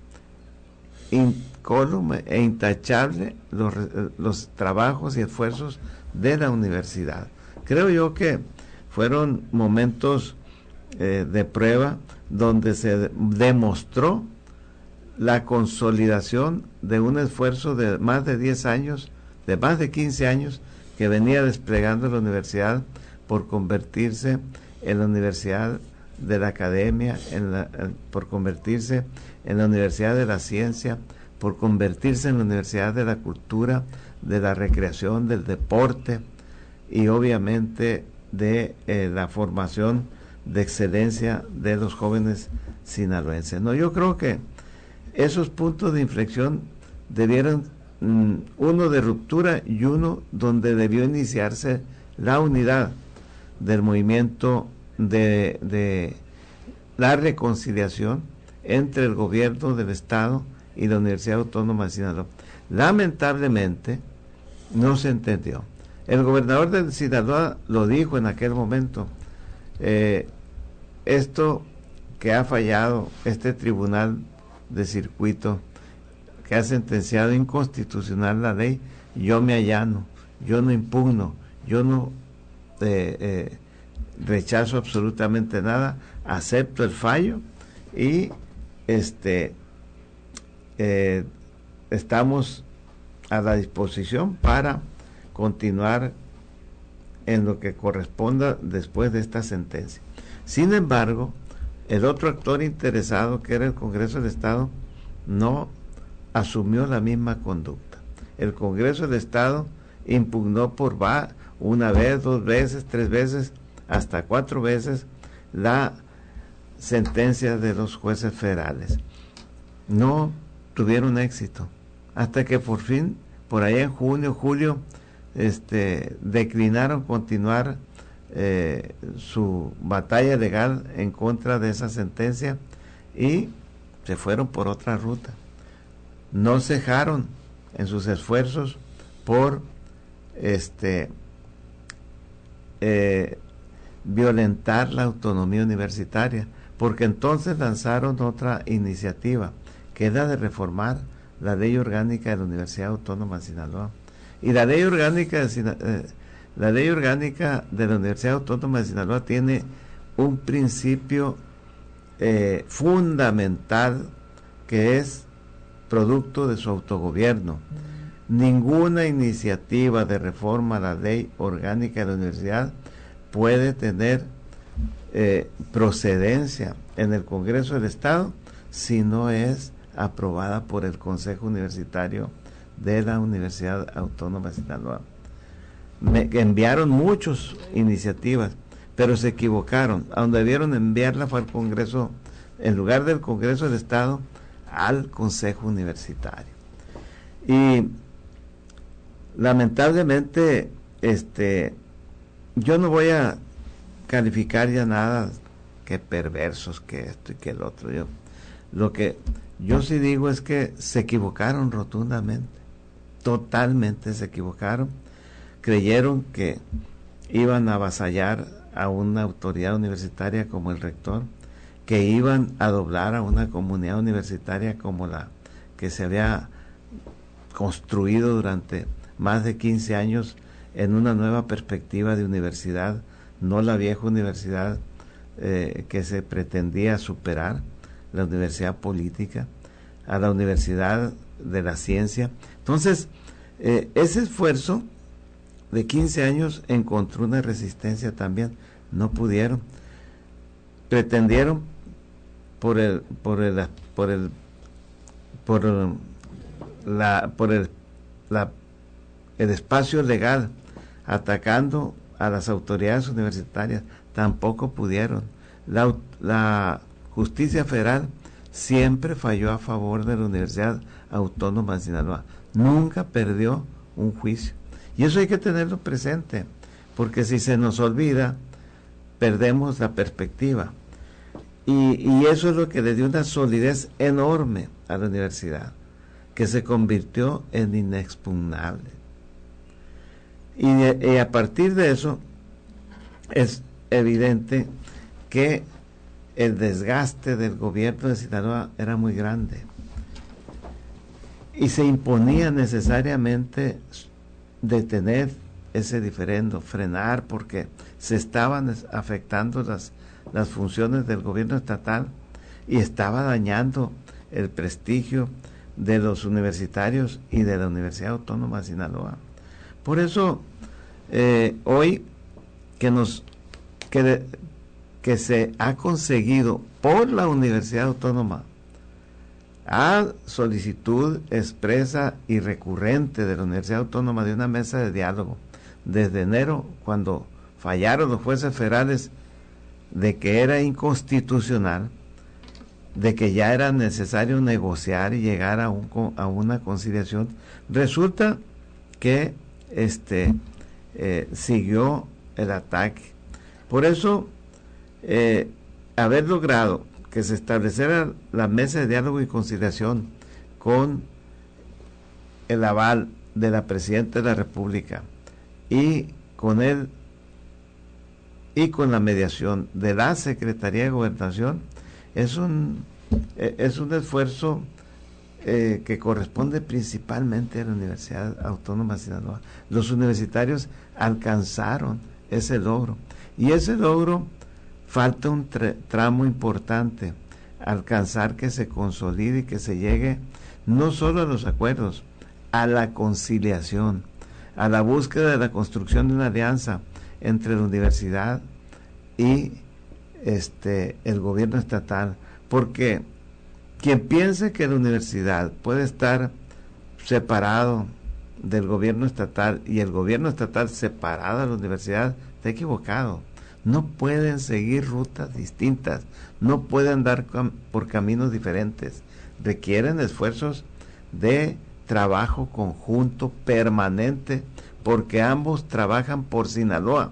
incólume e intachable los, los trabajos y esfuerzos de la universidad. Creo yo que fueron momentos eh, de prueba donde se demostró la consolidación de un esfuerzo de más de diez años, de más de quince años, que venía desplegando la universidad por convertirse en la universidad de la academia, en la, en, por convertirse en la universidad de la ciencia, por convertirse en la universidad de la cultura, de la recreación, del deporte y obviamente de eh, la formación de excelencia de los jóvenes sinaloenses. No, yo creo que esos puntos de inflexión debieron, mm, uno de ruptura y uno donde debió iniciarse la unidad del movimiento de, de la reconciliación entre el gobierno del Estado y la Universidad Autónoma de Sinaloa. Lamentablemente no se entendió. El gobernador de Sinaloa lo dijo en aquel momento, eh, esto que ha fallado este tribunal de circuito, que ha sentenciado inconstitucional la ley, yo me allano, yo no impugno, yo no eh, eh, rechazo absolutamente nada, acepto el fallo y este eh, estamos a la disposición para continuar en lo que corresponda después de esta sentencia. Sin embargo, el otro actor interesado, que era el Congreso del Estado, no asumió la misma conducta. El Congreso del Estado impugnó por va una vez, dos veces, tres veces, hasta cuatro veces la sentencia de los jueces federales. No tuvieron éxito, hasta que por fin, por allá en junio, julio, este, declinaron continuar eh, su batalla legal en contra de esa sentencia y se fueron por otra ruta. No cejaron en sus esfuerzos por este eh, violentar la autonomía universitaria, porque entonces lanzaron otra iniciativa, que era de reformar la ley orgánica de la Universidad Autónoma de Sinaloa. Y la ley orgánica de Sinaloa, eh, la ley orgánica de la Universidad Autónoma de Sinaloa tiene un principio eh, fundamental, que es producto de su autogobierno. Ninguna iniciativa de reforma a la ley orgánica de la universidad puede tener eh, procedencia en el Congreso del Estado si no es aprobada por el Consejo Universitario de la Universidad Autónoma de Sinaloa. Me enviaron muchas iniciativas, pero se equivocaron. A donde debieron enviarla fue al Congreso, en lugar del Congreso del Estado, al Consejo Universitario. Y lamentablemente, este, yo no voy a calificar ya nada que perversos, que esto y que el otro. Yo, lo que yo sí digo es que se equivocaron rotundamente, totalmente se equivocaron. Creyeron que iban a avasallar a una autoridad universitaria como el rector, que iban a doblar a una comunidad universitaria como la que se había construido durante más de quince años en una nueva perspectiva de universidad no la vieja universidad eh, que se pretendía superar, la universidad política, a la universidad de la ciencia. Entonces, eh, ese esfuerzo de quince años encontró una resistencia también, no pudieron, pretendieron por el por el por el por la por el la el espacio legal, atacando a las autoridades universitarias, tampoco pudieron. La, la justicia federal siempre falló a favor de la Universidad Autónoma de Sinaloa, nunca perdió un juicio, y eso hay que tenerlo presente, porque si se nos olvida, perdemos la perspectiva, y, y eso es lo que le dio una solidez enorme a la universidad, que se convirtió en inexpugnable. Y, y a partir de eso es evidente que el desgaste del gobierno de Sinaloa era muy grande y se imponía necesariamente detener ese diferendo, frenar, porque se estaban afectando las, las funciones del gobierno estatal y estaba dañando el prestigio de los universitarios y de la Universidad Autónoma de Sinaloa. Por eso, eh, hoy que nos que, de, que se ha conseguido por la Universidad Autónoma, a solicitud expresa y recurrente de la Universidad Autónoma, de una mesa de diálogo, desde enero, cuando fallaron los jueces federales de que era inconstitucional, de que ya era necesario negociar y llegar a, un, a una conciliación, resulta que este eh, siguió el ataque. Por eso, eh, haber logrado que se estableciera la mesa de diálogo y conciliación con el aval de la Presidenta de la República y con él y con la mediación de la Secretaría de Gobernación, es un es un esfuerzo eh, que corresponde principalmente a la Universidad Autónoma de Sinaloa. Los universitarios alcanzaron ese logro, y ese logro falta un tramo importante, alcanzar que se consolide y que se llegue no solo a los acuerdos, a la conciliación, a la búsqueda de la construcción de una alianza entre la universidad y este el gobierno estatal, porque quien piense que la universidad puede estar separado del gobierno estatal y el gobierno estatal separado de la universidad, está equivocado. No pueden seguir rutas distintas, no pueden dar cam- por caminos diferentes, requieren esfuerzos de trabajo conjunto permanente, porque ambos trabajan por Sinaloa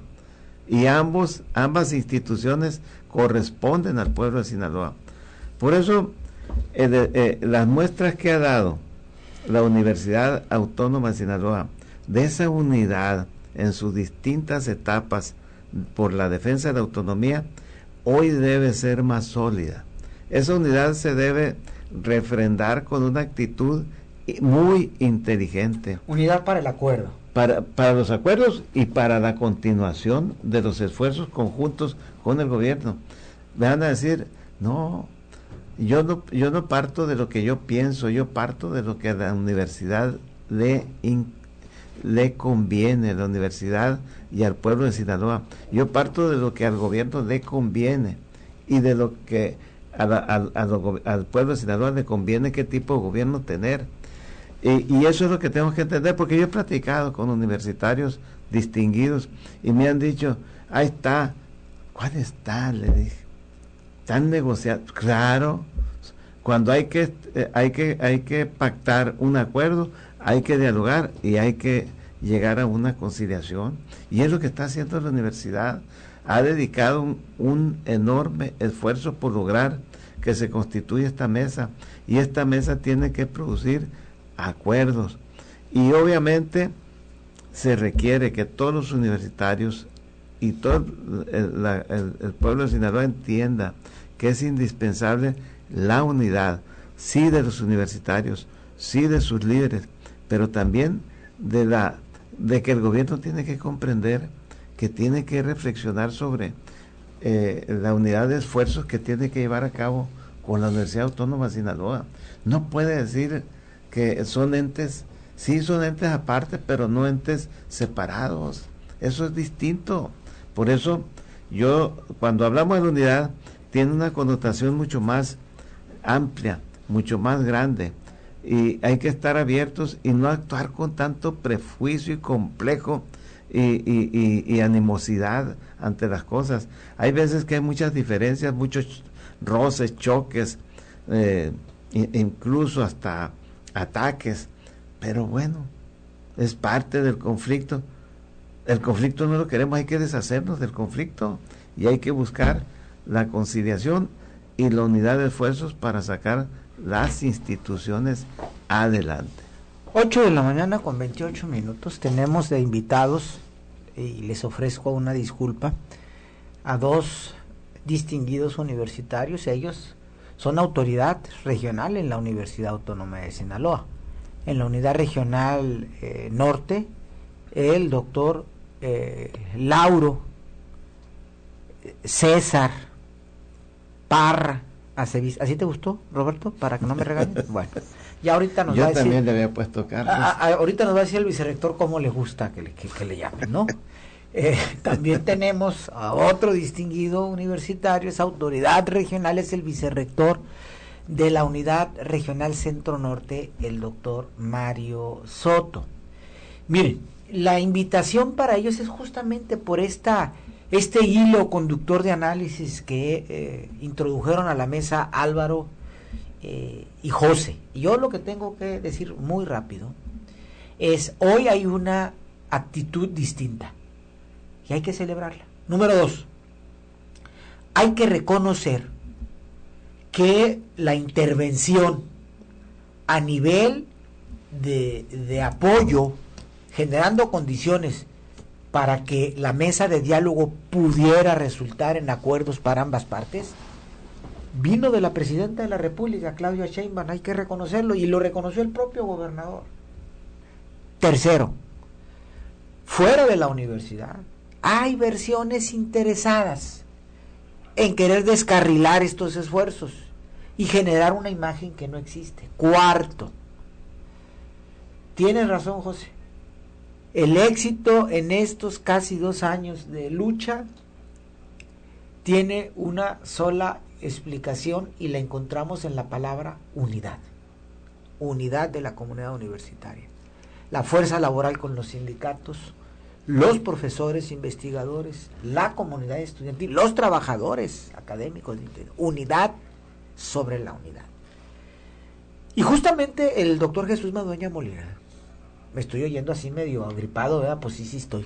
y ambos ambas instituciones corresponden al pueblo de Sinaloa. Por eso eh, eh, las muestras que ha dado la Universidad Autónoma de Sinaloa de esa unidad en sus distintas etapas por la defensa de la autonomía, hoy debe ser más sólida. Esa unidad se debe refrendar con una actitud muy inteligente. Unidad para el acuerdo. Para, para los acuerdos y para la continuación de los esfuerzos conjuntos con el gobierno. Van a decir, no, yo no, yo no parto de lo que yo pienso, yo parto de lo que a la universidad le, in, le conviene, a la universidad y al pueblo de Sinaloa. Yo parto de lo que al gobierno le conviene y de lo que a la, a, a lo, al pueblo de Sinaloa le conviene, qué tipo de gobierno tener. Y, y eso es lo que tenemos que entender, porque yo he platicado con universitarios distinguidos y me han dicho, ahí está. ¿Cuál está? Le dije. ¿Están negociando? Claro, cuando hay que, eh, hay que hay que pactar un acuerdo, hay que dialogar y hay que llegar a una conciliación, y es lo que está haciendo la universidad. Ha dedicado un, un enorme esfuerzo por lograr que se constituya esta mesa, y esta mesa tiene que producir acuerdos, y obviamente se requiere que todos los universitarios y todo el, la, el, el pueblo de Sinaloa entienda que es indispensable la unidad, sí de los universitarios, sí de sus líderes, pero también de la de que el gobierno tiene que comprender que tiene que reflexionar sobre eh, la unidad de esfuerzos que tiene que llevar a cabo con la Universidad Autónoma de Sinaloa. No puede decir que son entes, sí son entes aparte, pero no entes separados. Eso es distinto. Por eso yo, cuando hablamos de la unidad, tiene una connotación mucho más amplia, mucho más grande, y hay que estar abiertos y no actuar con tanto prejuicio y complejo y, y, y, y animosidad ante las cosas. Hay veces que hay muchas diferencias, muchos roces, choques, eh, incluso hasta ataques, pero bueno, es parte del conflicto. El conflicto no lo queremos, hay que deshacernos del conflicto y hay que buscar la conciliación y la unidad de esfuerzos para sacar las instituciones adelante. ocho de la mañana con veintiocho minutos, tenemos de invitados, y les ofrezco una disculpa, a dos distinguidos universitarios. Ellos son autoridad regional en la Universidad Autónoma de Sinaloa. En la unidad regional eh, norte, el doctor eh, Lauro César Parra Acevis. ¿Así te gustó, Roberto? Para que no me regañen. Bueno, ya ahorita nos Yo va a decir... también le había puesto Carlos. A, a, ahorita nos va a decir el vicerrector cómo le gusta que le, que, que le llamen, ¿no? Eh, también tenemos a otro distinguido universitario, es autoridad regional, es el vicerrector de la Unidad Regional Centro Norte, el doctor Mario Soto. Miren, la invitación para ellos es justamente por esta este hilo conductor de análisis que eh, introdujeron a la mesa Álvaro eh, y José. Y yo lo que tengo que decir muy rápido es, hoy hay una actitud distinta y hay que celebrarla. Número dos, hay que reconocer que la intervención a nivel de, de apoyo, generando condiciones para que la mesa de diálogo pudiera resultar en acuerdos para ambas partes, vino de la presidenta de la República, Claudia Sheinbaum, hay que reconocerlo, y lo reconoció el propio gobernador. Tercero, fuera de la universidad, hay versiones interesadas en querer descarrilar estos esfuerzos y generar una imagen que no existe. Cuarto, tienes razón, José, el éxito en estos casi dos años de lucha tiene una sola explicación y la encontramos en la palabra unidad. Unidad de la comunidad universitaria. La fuerza laboral con los sindicatos, los profesores, investigadores, la comunidad estudiantil, los trabajadores académicos. Unidad sobre la unidad. Y justamente el doctor Jesús Madueña Molina, me estoy oyendo así medio agripado, ¿verdad? Pues sí, sí estoy.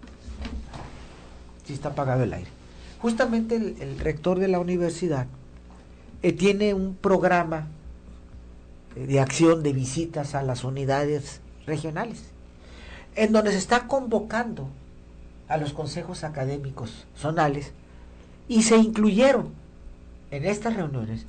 Sí está apagado el aire. Justamente el, el rector de la universidad eh, tiene un programa eh, de acción de visitas a las unidades regionales, en donde se está convocando a los consejos académicos zonales, y se incluyeron en estas reuniones,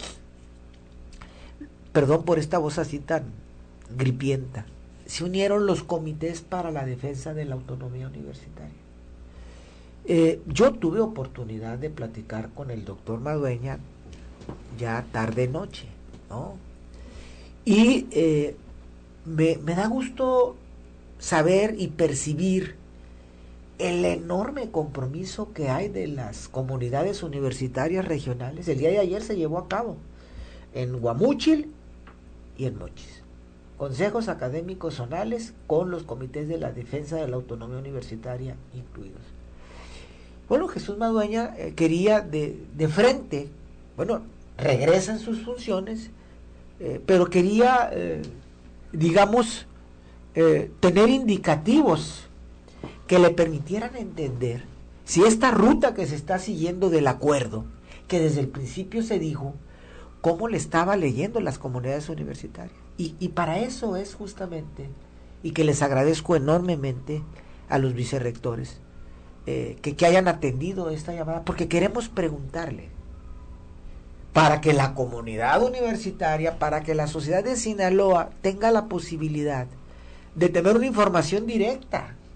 perdón por esta voz así tan gripienta, se unieron los comités para la defensa de la autonomía universitaria. Eh, yo tuve oportunidad de platicar con el doctor Madueña ya tarde noche, ¿no? Y eh, me, me da gusto saber y percibir el enorme compromiso que hay de las comunidades universitarias regionales. El día de ayer se llevó a cabo en Guamúchil y en Mochis. Consejos académicos zonales con los comités de la defensa de la autonomía universitaria incluidos. Bueno, Jesús Madueña eh, quería de, de frente, bueno, regresa en sus funciones, eh, pero quería, eh, digamos, eh, tener indicativos que le permitieran entender si esta ruta que se está siguiendo del acuerdo, que desde el principio se dijo, cómo le estaba leyendo las comunidades universitarias. Y, y para eso es justamente, y que les agradezco enormemente a los vicerrectores eh, que, que hayan atendido esta llamada, porque queremos preguntarle, para que la comunidad universitaria, para que la sociedad de Sinaloa tenga la posibilidad de tener una información directa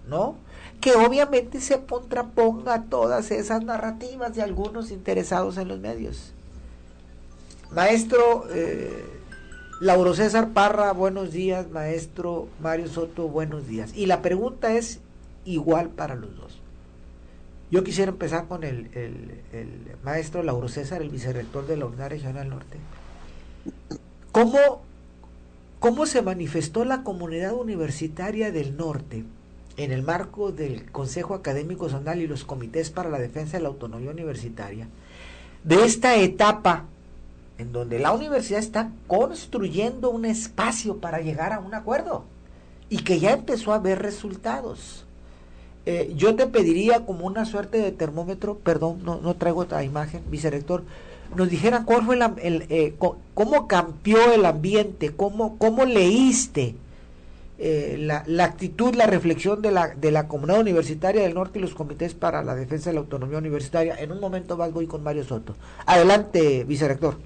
¿no? Que obviamente se contraponga a todas esas narrativas de algunos interesados en los medios. Maestro eh, Lauro César Parra, buenos días. Maestro Mario Soto, buenos días. Y la pregunta es igual para los dos. Yo quisiera empezar con el, el, el maestro Lauro César, el vicerrector de la Unidad Regional Norte. ¿Cómo, ¿Cómo se manifestó la comunidad universitaria del norte en el marco del Consejo Académico Zonal y los comités para la defensa de la autonomía universitaria de esta etapa en donde la universidad está construyendo un espacio para llegar a un acuerdo y que ya empezó a ver resultados? Eh, yo te pediría como una suerte de termómetro, perdón, no, no traigo otra imagen, vicerrector, nos dijeran cuál fue el, el eh, cómo cambió el ambiente, cómo, cómo leíste eh, la, la actitud, la reflexión de la, de la comunidad universitaria del norte y los comités para la defensa de la autonomía universitaria. En un momento más voy con Mario Soto. Adelante, vicerrector.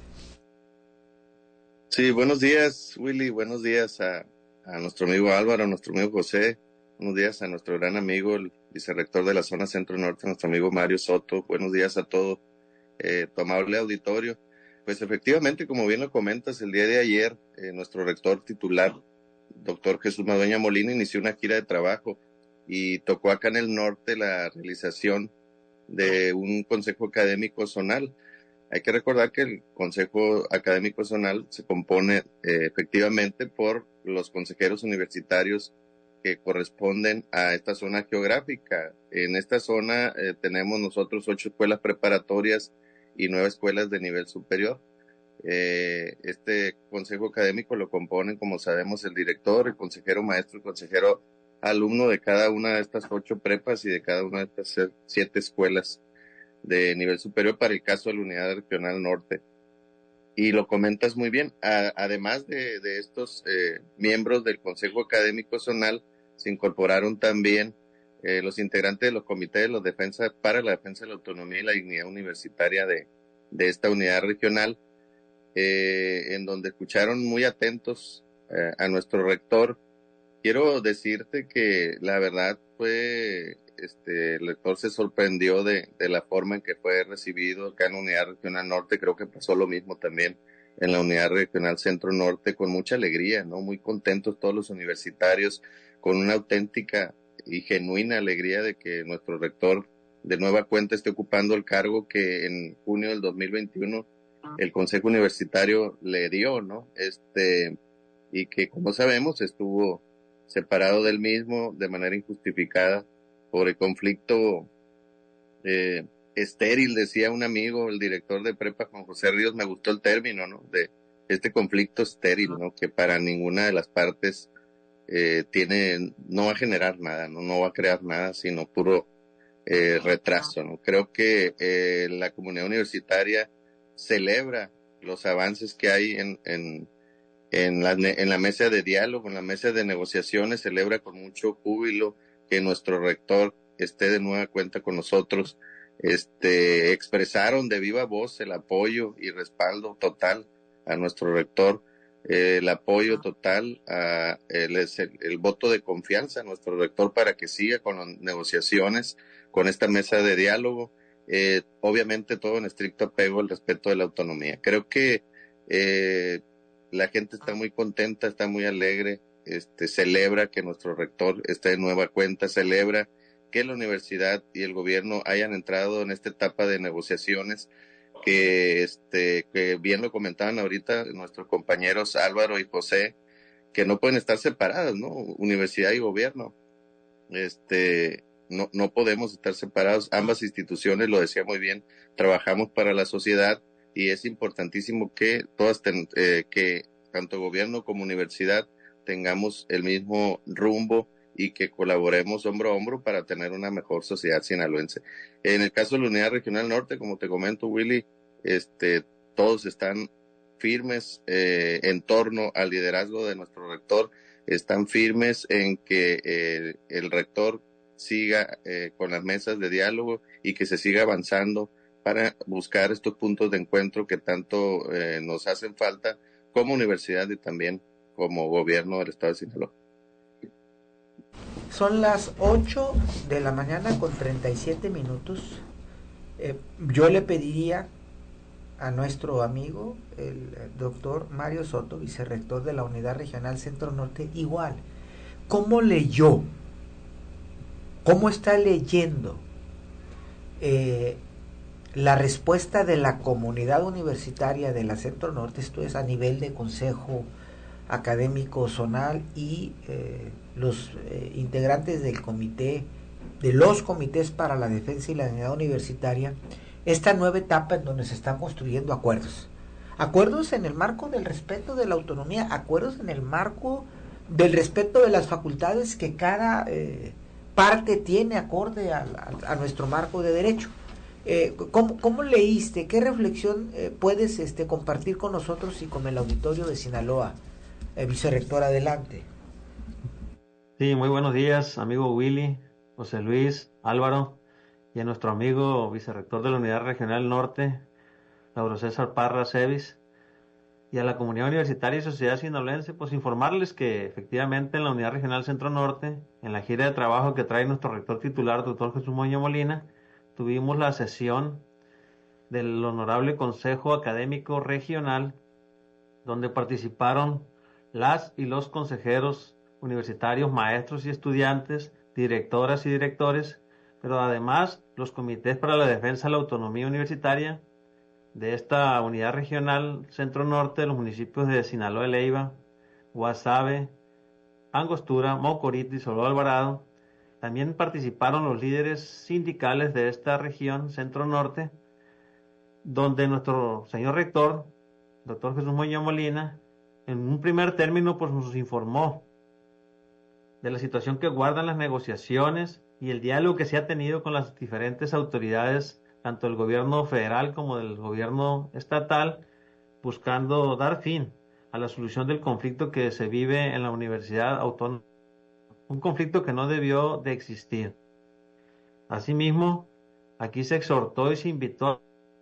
Sí, buenos días, Willy, buenos días a, a nuestro amigo Álvaro, a nuestro amigo José. Buenos días a nuestro gran amigo, el vicerrector de la zona centro-norte, nuestro amigo Mario Soto. Buenos días a todo eh, tu amable auditorio. Pues efectivamente, como bien lo comentas, el día de ayer, eh, nuestro rector titular, doctor Jesús Madueña Molina, inició una gira de trabajo y tocó acá en el norte la realización de un consejo académico zonal. Hay que recordar que el consejo académico zonal se compone eh, efectivamente por los consejeros universitarios que corresponden a esta zona geográfica. En esta zona eh, tenemos nosotros ocho escuelas preparatorias y nueve escuelas de nivel superior. Eh, este consejo académico lo componen, como sabemos, el director, el consejero maestro, el consejero alumno de cada una de estas ocho prepas y de cada una de estas siete escuelas de nivel superior para el caso de la Unidad Regional Norte. Y lo comentas muy bien. A, además de, de estos eh, miembros del Consejo Académico Zonal, se incorporaron también eh, los integrantes de los comités de los defensa, para la defensa de la autonomía y la dignidad universitaria de, de esta unidad regional, eh, en donde escucharon muy atentos eh, a nuestro rector. Quiero decirte que la verdad fue, este, el rector se sorprendió de, de la forma en que fue recibido acá en la Unidad Regional Norte. Creo que pasó lo mismo también en la Unidad Regional Centro Norte, con mucha alegría, ¿no? Muy contentos todos los universitarios, con una auténtica y genuina alegría de que nuestro rector de nueva cuenta esté ocupando el cargo que en junio del dos mil veintiuno el Consejo Universitario le dio, ¿no? Este, y que, como sabemos, estuvo separado del mismo de manera injustificada por el conflicto eh, estéril, decía un amigo, el director de prepa, Juan José Ríos. Me gustó el término, ¿no? De este conflicto estéril, ¿no? Que para ninguna de las partes eh, tiene, no va a generar nada, ¿no? No va a crear nada, sino puro eh, retraso, ¿no? Creo que eh, la comunidad universitaria celebra los avances que hay en, en En la, en la mesa de diálogo, en la mesa de negociaciones, celebra con mucho júbilo que nuestro rector esté de nueva cuenta con nosotros. Este, expresaron de viva voz el apoyo y respaldo total a nuestro rector, eh, el apoyo total, a el, el, el voto de confianza a nuestro rector para que siga con las negociaciones, con esta mesa de diálogo, eh, obviamente todo en estricto apego al respeto de la autonomía. Creo que eh, la gente está muy contenta, está muy alegre, este, celebra que nuestro rector esté de nueva cuenta, celebra que la universidad y el gobierno hayan entrado en esta etapa de negociaciones, que, este, que bien lo comentaban ahorita nuestros compañeros Álvaro y José, que no pueden estar separadas, ¿no? Universidad y gobierno. Este, no, no podemos estar separados. Ambas instituciones, lo decía muy bien, trabajamos para la sociedad. Y es importantísimo que todas, ten, eh, que tanto gobierno como universidad tengamos el mismo rumbo y que colaboremos hombro a hombro para tener una mejor sociedad sinaloense. En el caso de la Unidad Regional Norte, como te comento, Willy, este, todos están firmes eh, en torno al liderazgo de nuestro rector, están firmes en que eh, el rector siga eh, con las mesas de diálogo y que se siga avanzando para buscar estos puntos de encuentro que tanto eh, nos hacen falta como universidad y también como gobierno del estado de Sinaloa. Son las ocho de la mañana con treinta y siete minutos. Eh, yo le pediría a nuestro amigo, el doctor Mario Soto, vicerrector de la Unidad Regional Centro Norte, igual, ¿cómo leyó? ¿Cómo está leyendo eh, la respuesta de la comunidad universitaria de la Centro Norte? Esto es a nivel de Consejo Académico Zonal y eh, los eh, integrantes del comité, de los comités para la defensa y la dignidad universitaria, esta nueva etapa en donde se están construyendo acuerdos. Acuerdos en el marco del respeto de la autonomía, acuerdos en el marco del respeto de las facultades que cada eh, parte tiene acorde a, a, a nuestro marco de derecho. Eh, ¿cómo, ¿Cómo leíste? ¿Qué reflexión eh, puedes este, compartir con nosotros y con el auditorio de Sinaloa? Eh, vicerrector, adelante. Sí, muy buenos días, amigo Willy, José Luis, Álvaro, y a nuestro amigo vicerrector de la Unidad Regional Norte, Lauro César Parra Cevis, y a la comunidad universitaria y sociedad sinaloense, pues informarles que efectivamente en la Unidad Regional Centro Norte, en la gira de trabajo que trae nuestro rector titular, doctor Jesús Moño Molina, tuvimos la sesión del Honorable Consejo Académico Regional, donde participaron las y los consejeros universitarios, maestros y estudiantes, directoras y directores, pero además los comités para la defensa de la autonomía universitaria de esta unidad regional Centro Norte de los municipios de Sinaloa de Leiva, Guasave, Angostura, Mocorito y Soló Alvarado. También participaron los líderes sindicales de esta región Centro Norte, donde nuestro señor rector, doctor Jesús Moño Molina, en un primer término pues nos informó de la situación que guardan las negociaciones y el diálogo que se ha tenido con las diferentes autoridades, tanto del gobierno federal como del gobierno estatal, buscando dar fin a la solución del conflicto que se vive en la Universidad Autónoma, un conflicto que no debió de existir. Asimismo, aquí se exhortó y se invitó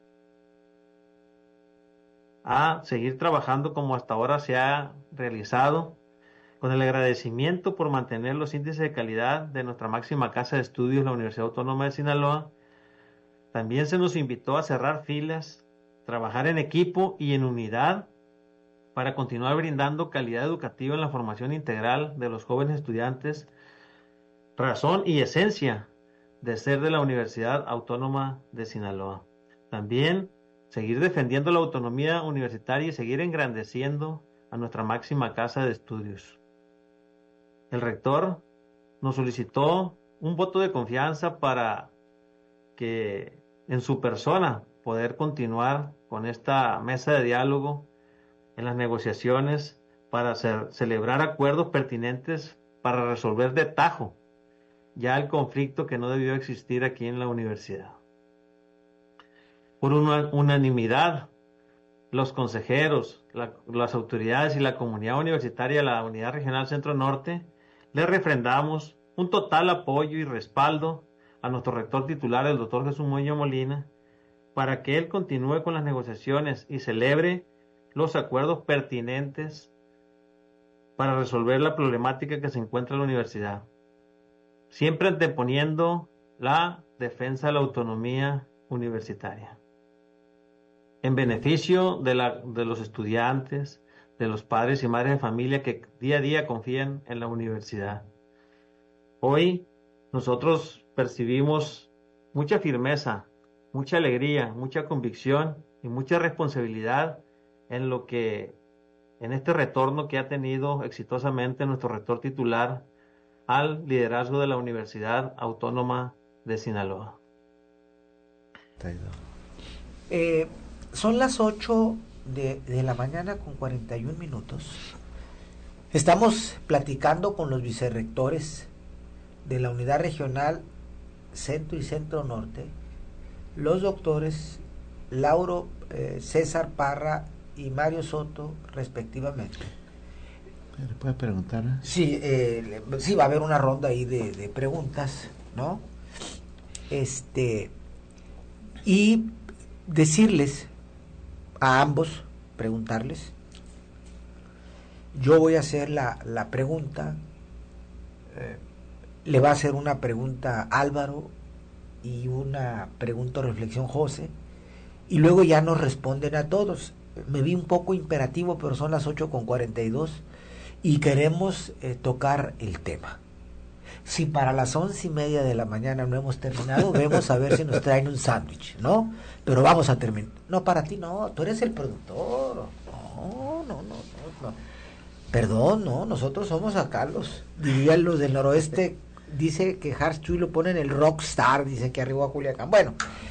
a seguir trabajando como hasta ahora se ha realizado, con el agradecimiento por mantener los índices de calidad de nuestra máxima casa de estudios, la Universidad Autónoma de Sinaloa. También se nos invitó a cerrar filas, trabajar en equipo y en unidad para continuar brindando calidad educativa en la formación integral de los jóvenes estudiantes, razón y esencia de ser de la Universidad Autónoma de Sinaloa. También seguir defendiendo la autonomía universitaria y seguir engrandeciendo a nuestra máxima casa de estudios. El rector nos solicitó un voto de confianza para que en su persona poder continuar con esta mesa de diálogo en las negociaciones para hacer, celebrar acuerdos pertinentes para resolver de tajo ya el conflicto que no debió existir aquí en la universidad. Por una unanimidad, los consejeros, la, las autoridades y la comunidad universitaria de la Unidad Regional Centro Norte le refrendamos un total apoyo y respaldo a nuestro rector titular, el doctor Jesús Moño Molina, para que él continúe con las negociaciones y celebre los acuerdos pertinentes para resolver la problemática que se encuentra en la universidad, siempre anteponiendo la defensa de la autonomía universitaria, en beneficio de, la, de los estudiantes, de los padres y madres de familia que día a día confían en la universidad. Hoy nosotros percibimos mucha firmeza, mucha alegría, mucha convicción y mucha responsabilidad en lo que, en este retorno que ha tenido exitosamente nuestro rector titular al liderazgo de la Universidad Autónoma de Sinaloa. Eh, son las ocho de, de la mañana con cuarenta y un minutos. Estamos platicando con los vicerrectores de la Unidad Regional Centro y Centro Norte, los doctores Lauro eh, César Parra y Mario Soto, respectivamente. ¿Le puede preguntar? Sí, eh, sí, va a haber una ronda ahí de, de preguntas, ¿no? Este, y decirles a ambos, preguntarles, yo voy a hacer la, la pregunta, eh, le va a hacer una pregunta Álvaro y una pregunta o reflexión José, y luego ya nos responden a todos. Me vi un poco imperativo, pero son las ocho con cuarenta y dos y queremos eh, tocar el tema. Si para las once y media de la mañana no hemos terminado, vemos a ver si nos traen un sándwich, ¿no? Pero vamos a terminar. No, para ti no, tú eres el productor. No, no, no, no, no. Perdón, no, nosotros somos acá los, dirían los del noroeste, dice que Harsh Chuy lo pone en el rockstar, dice que arriba a Culiacán. Bueno,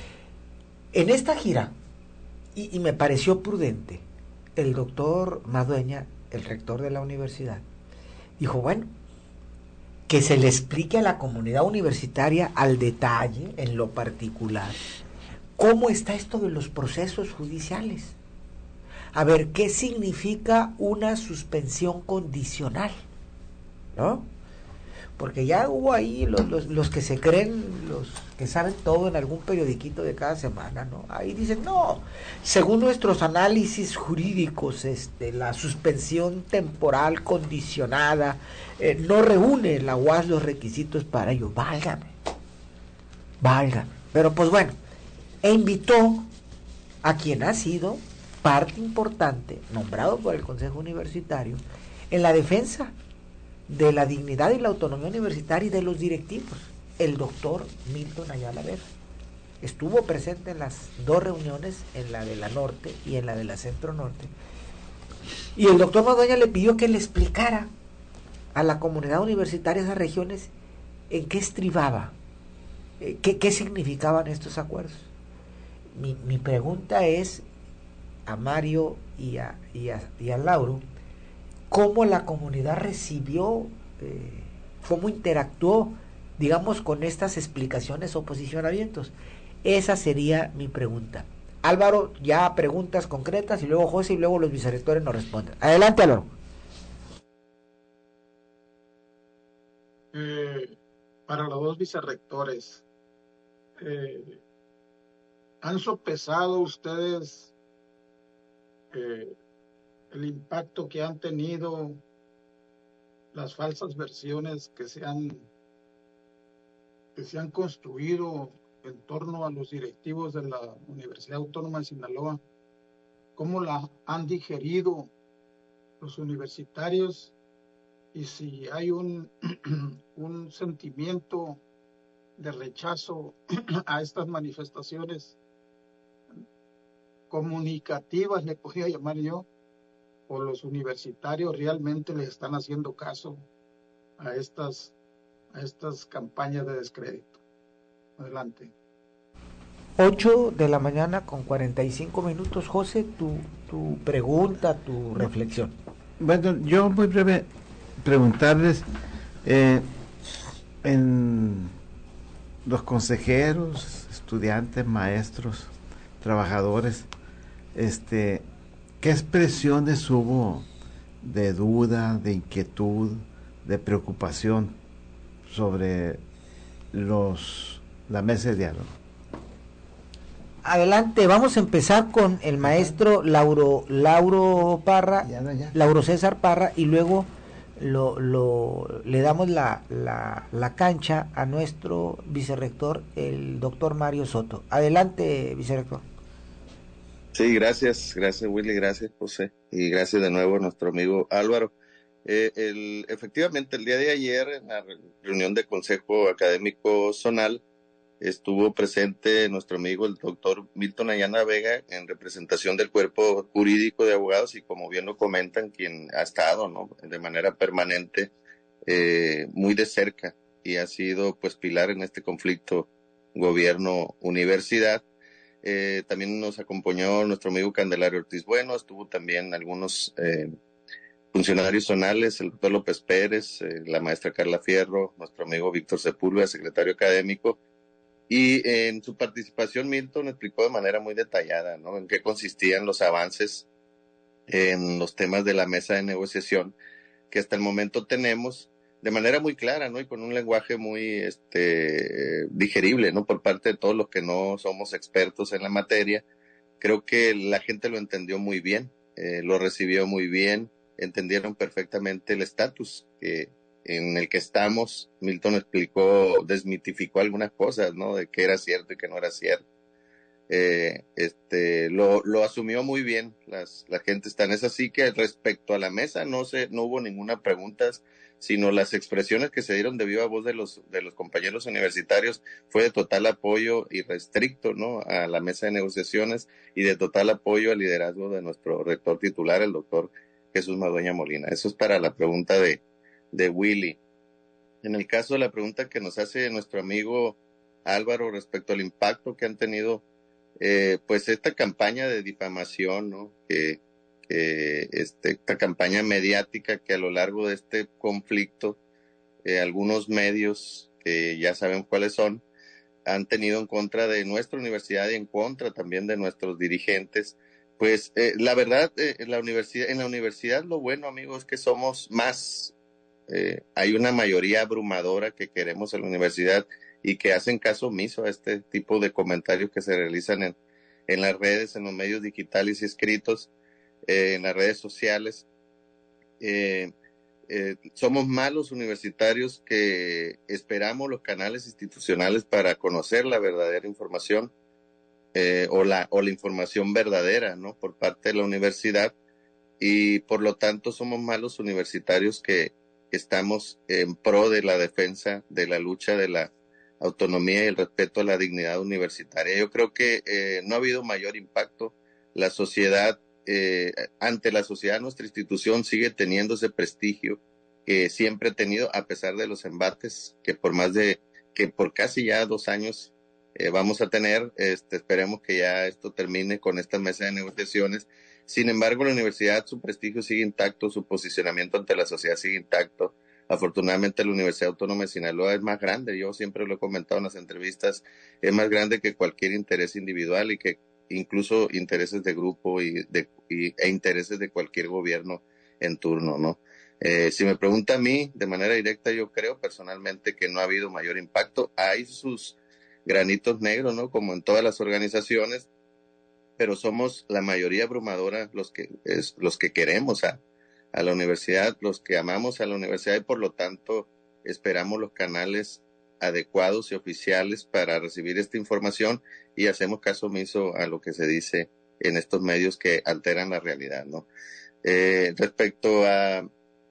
en esta gira, y, y me pareció prudente, el doctor Madueña, el rector de la universidad, dijo, bueno, que se le explique a la comunidad universitaria al detalle, en lo particular, cómo está esto de los procesos judiciales. A ver, ¿qué significa una suspensión condicional? ¿No? Porque ya hubo ahí los, los, los que se creen, los que saben todo en algún periodiquito de cada semana, ¿no? Ahí dicen, no, según nuestros análisis jurídicos, este, la suspensión temporal condicionada eh, no reúne la U A S los requisitos para ello. Válgame, válgame. Pero pues bueno, e invitó a quien ha sido parte importante, nombrado por el Consejo Universitario, en la defensa de la dignidad y la autonomía universitaria y de los directivos, el doctor Milton Ayala Vega. Estuvo presente en las dos reuniones, en la de la norte y en la de la centro norte, y el doctor Madueña le pidió que le explicara a la comunidad universitaria de esas regiones en qué estribaba, eh, qué, qué significaban estos acuerdos. Mi, mi pregunta es a Mario y a, y a, y a Lauro, cómo la comunidad recibió, eh, cómo interactuó, digamos, con estas explicaciones o posicionamientos. Esa sería mi pregunta. Álvaro, ya preguntas concretas, y luego José, y luego los vicerrectores nos responden. Adelante, Álvaro. Eh, para los dos vicerrectores, eh, ¿han sopesado ustedes eh, el impacto que han tenido las falsas versiones que se han que se han construido en torno a los directivos de la Universidad Autónoma de Sinaloa? ¿Cómo la han digerido los universitarios? Y si hay un, un sentimiento de rechazo a estas manifestaciones comunicativas, le podría llamar yo, o los universitarios realmente les están haciendo caso a estas, a estas campañas de descrédito. Adelante. ocho de la mañana con cuarenta y cinco minutos. José, tu, tu pregunta, tu reflexión. Bueno, yo muy breve preguntarles, eh, en los consejeros, estudiantes, maestros, trabajadores, este, ¿qué expresiones hubo de duda, de inquietud, de preocupación sobre los la mesa de diálogo? Adelante, vamos a empezar con el maestro Lauro Lauro Parra, ya, ya. Lauro César Parra, y luego lo, lo le damos la, la, la cancha a nuestro vicerrector, el doctor Mario Soto. Adelante, vicerrector. Sí, gracias, gracias Willy, gracias José, y gracias de nuevo a nuestro amigo Álvaro. Eh, el, efectivamente, el día de ayer, en la reunión del Consejo Académico Zonal, estuvo presente nuestro amigo el doctor Milton Ayala Vega en representación del cuerpo jurídico de abogados, y como bien lo comentan, quien ha estado, ¿no?, de manera permanente, eh, muy de cerca, y ha sido pues pilar en este conflicto gobierno-universidad. Eh, también nos acompañó nuestro amigo Candelario Ortiz Bueno, estuvo también algunos eh, funcionarios zonales, el doctor López Pérez, eh, la maestra Carla Fierro, nuestro amigo Víctor Sepúlveda, secretario académico, y eh, en su participación Milton explicó de manera muy detallada, ¿no?, en qué consistían los avances en los temas de la mesa de negociación que hasta el momento tenemos, de manera muy clara, ¿no?, y con un lenguaje muy este digerible, ¿no?, por parte de todos los que no somos expertos en la materia. Creo que la gente lo entendió muy bien, eh, lo recibió muy bien, entendieron perfectamente el estatus que, en el que estamos, Milton explicó, desmitificó algunas cosas, ¿no? De qué era cierto y qué no era cierto. Eh, este, lo, lo asumió muy bien las, la gente está en esa. Así que respecto a la mesa no se, no hubo ninguna pregunta, sino las expresiones que se dieron de viva voz de los, de los compañeros universitarios fue de total apoyo irrestricto, ¿no? A la mesa de negociaciones y de total apoyo al liderazgo de nuestro rector titular, el doctor Jesús Madueña Molina. Eso es para la pregunta de, de Willy. En el caso de la pregunta que nos hace nuestro amigo Álvaro respecto al impacto que han tenido Eh, pues esta campaña de difamación, ¿no? Que, que este, esta campaña mediática que a lo largo de este conflicto, eh, algunos medios que ya saben cuáles son, han tenido en contra de nuestra universidad y en contra también de nuestros dirigentes. Pues eh, la verdad, eh, la universidad, en la universidad lo bueno, amigos, es que somos más, eh, hay una mayoría abrumadora que queremos en la universidad y que hacen caso omiso a este tipo de comentarios que se realizan en, en las redes, en los medios digitales y escritos, eh, en las redes sociales. Eh, eh, somos más los universitarios que esperamos los canales institucionales para conocer la verdadera información eh, o, la, o la información verdadera, ¿no? Por parte de la universidad, y por lo tanto somos más los universitarios que, que estamos en pro de la defensa de la lucha de la autonomía y el respeto a la dignidad universitaria. Yo creo que eh, no ha habido mayor impacto. La sociedad, eh, ante la sociedad, nuestra institución sigue teniendo ese prestigio que siempre ha tenido, a pesar de los embates que por más de, que por casi ya dos años eh, vamos a tener. Este, esperemos que ya esto termine con esta mesa de negociaciones. Sin embargo, la universidad, su prestigio sigue intacto, su posicionamiento ante la sociedad sigue intacto. Afortunadamente la Universidad Autónoma de Sinaloa es más grande, yo siempre lo he comentado en las entrevistas, es más grande que cualquier interés individual y que incluso intereses de grupo y de, y, e intereses de cualquier gobierno en turno, ¿no? Eh, si me pregunta a mí, de manera directa, yo creo personalmente que no ha habido mayor impacto. Hay sus granitos negros, ¿no? Como en todas las organizaciones, pero somos la mayoría abrumadora los que, es, los que queremos a a la universidad, los que amamos a la universidad, y por lo tanto esperamos los canales adecuados y oficiales para recibir esta información y hacemos caso omiso a lo que se dice en estos medios que alteran la realidad, ¿no? Eh, respecto a,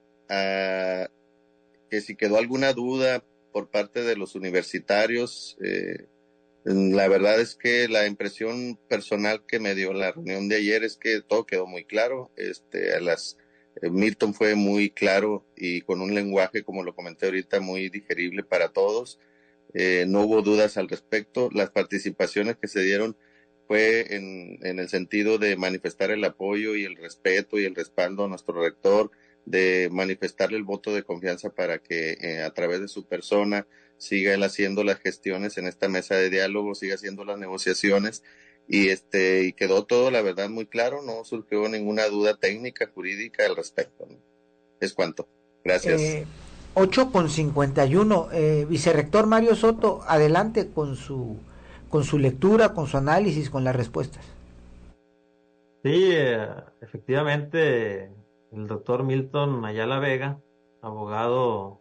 a que si quedó alguna duda por parte de los universitarios, eh, la verdad es que la impresión personal que me dio la reunión de ayer es que todo quedó muy claro. Este, a las Milton fue muy claro y con un lenguaje, como lo comenté ahorita, muy digerible para todos. Eh, no hubo dudas al respecto. Las participaciones que se dieron fue en, en el sentido de manifestar el apoyo y el respeto y el respaldo a nuestro rector, de manifestarle el voto de confianza para que eh, a través de su persona siga él haciendo las gestiones en esta mesa de diálogo, siga haciendo las negociaciones. Y este y quedó todo, la verdad, muy claro, no surgió ninguna duda técnica, jurídica al respecto, ¿no? Es cuanto. Gracias. Eh, ocho con cincuenta y uno, eh, vicerrector Mario Soto, adelante con su con su lectura, con su análisis, con las respuestas. Sí, eh, efectivamente, el doctor Milton Ayala Vega, abogado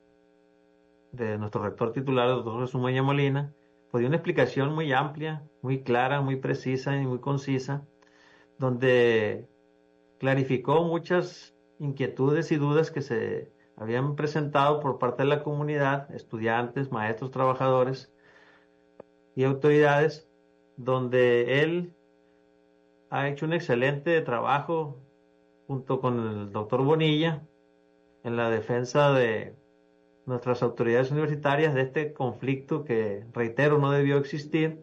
de nuestro rector titular, el doctor Jesús Madueña Molina, pues dio una explicación muy amplia, muy clara, muy precisa y muy concisa, donde clarificó muchas inquietudes y dudas que se habían presentado por parte de la comunidad, estudiantes, maestros, trabajadores y autoridades, donde él ha hecho un excelente trabajo junto con el doctor Bonilla en la defensa de nuestras autoridades universitarias de este conflicto que, reitero, no debió existir,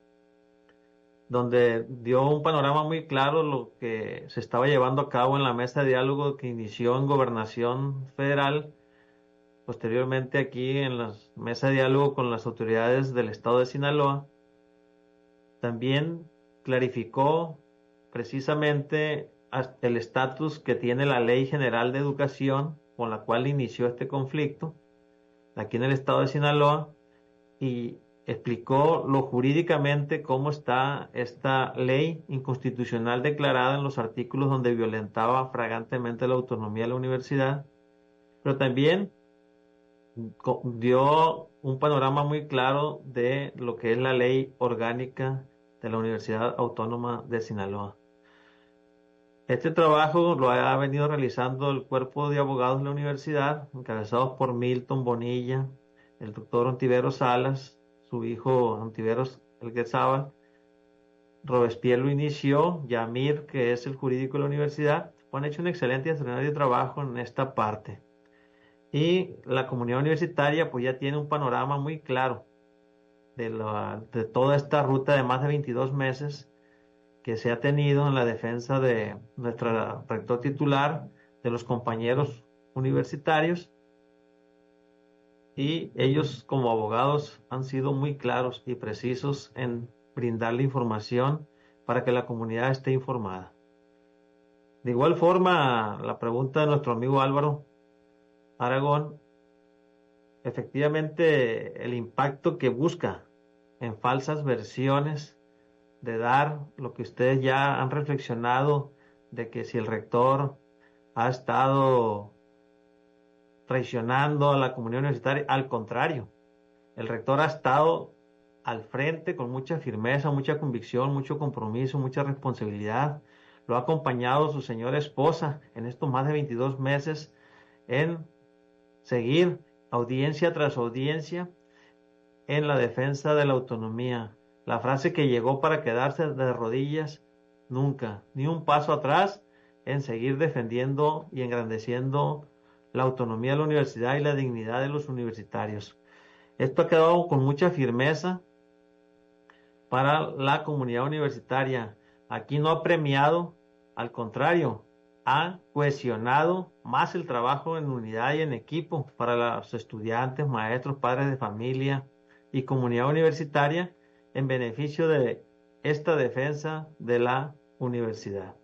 donde dio un panorama muy claro lo que se estaba llevando a cabo en la mesa de diálogo que inició en Gobernación Federal, posteriormente aquí en la mesa de diálogo con las autoridades del estado de Sinaloa. También clarificó precisamente el estatus que tiene la Ley General de Educación con la cual inició este conflicto aquí en el estado de Sinaloa, y explicó lo jurídicamente cómo está esta ley inconstitucional declarada en los artículos donde violentaba fragantemente la autonomía de la universidad, pero también dio un panorama muy claro de lo que es la ley orgánica de la Universidad Autónoma de Sinaloa. Este trabajo lo ha venido realizando el cuerpo de abogados de la universidad, encabezados por Milton Bonilla, el doctor Ontiveros Salas, su hijo Ontiveros Elguezábal. Robespierre lo inició, Yamir, que es el jurídico de la universidad, han hecho un excelente y extraordinario trabajo en esta parte. Y la comunidad universitaria pues ya tiene un panorama muy claro de, la, de toda esta ruta de más de veintidós meses que se ha tenido en la defensa de nuestro rector titular, de los compañeros universitarios, y ellos como abogados han sido muy claros y precisos en brindarle información para que la comunidad esté informada. De igual forma, la pregunta de nuestro amigo Álvaro Aragón, efectivamente el impacto que busca en falsas versiones de dar lo que ustedes ya han reflexionado de que si el rector ha estado traicionando a la comunidad universitaria, al contrario, el rector ha estado al frente con mucha firmeza, mucha convicción, mucho compromiso, mucha responsabilidad. Lo ha acompañado su señora esposa en estos más de veintidós meses en seguir audiencia tras audiencia en la defensa de la autonomía. La frase que llegó para quedarse de rodillas, nunca, ni un paso atrás en seguir defendiendo y engrandeciendo la autonomía de la universidad y la dignidad de los universitarios. Esto ha quedado con mucha firmeza para la comunidad universitaria. Aquí no ha premiado, al contrario, ha cohesionado más el trabajo en unidad y en equipo para los estudiantes, maestros, padres de familia y comunidad universitaria en beneficio de esta defensa de la universidad.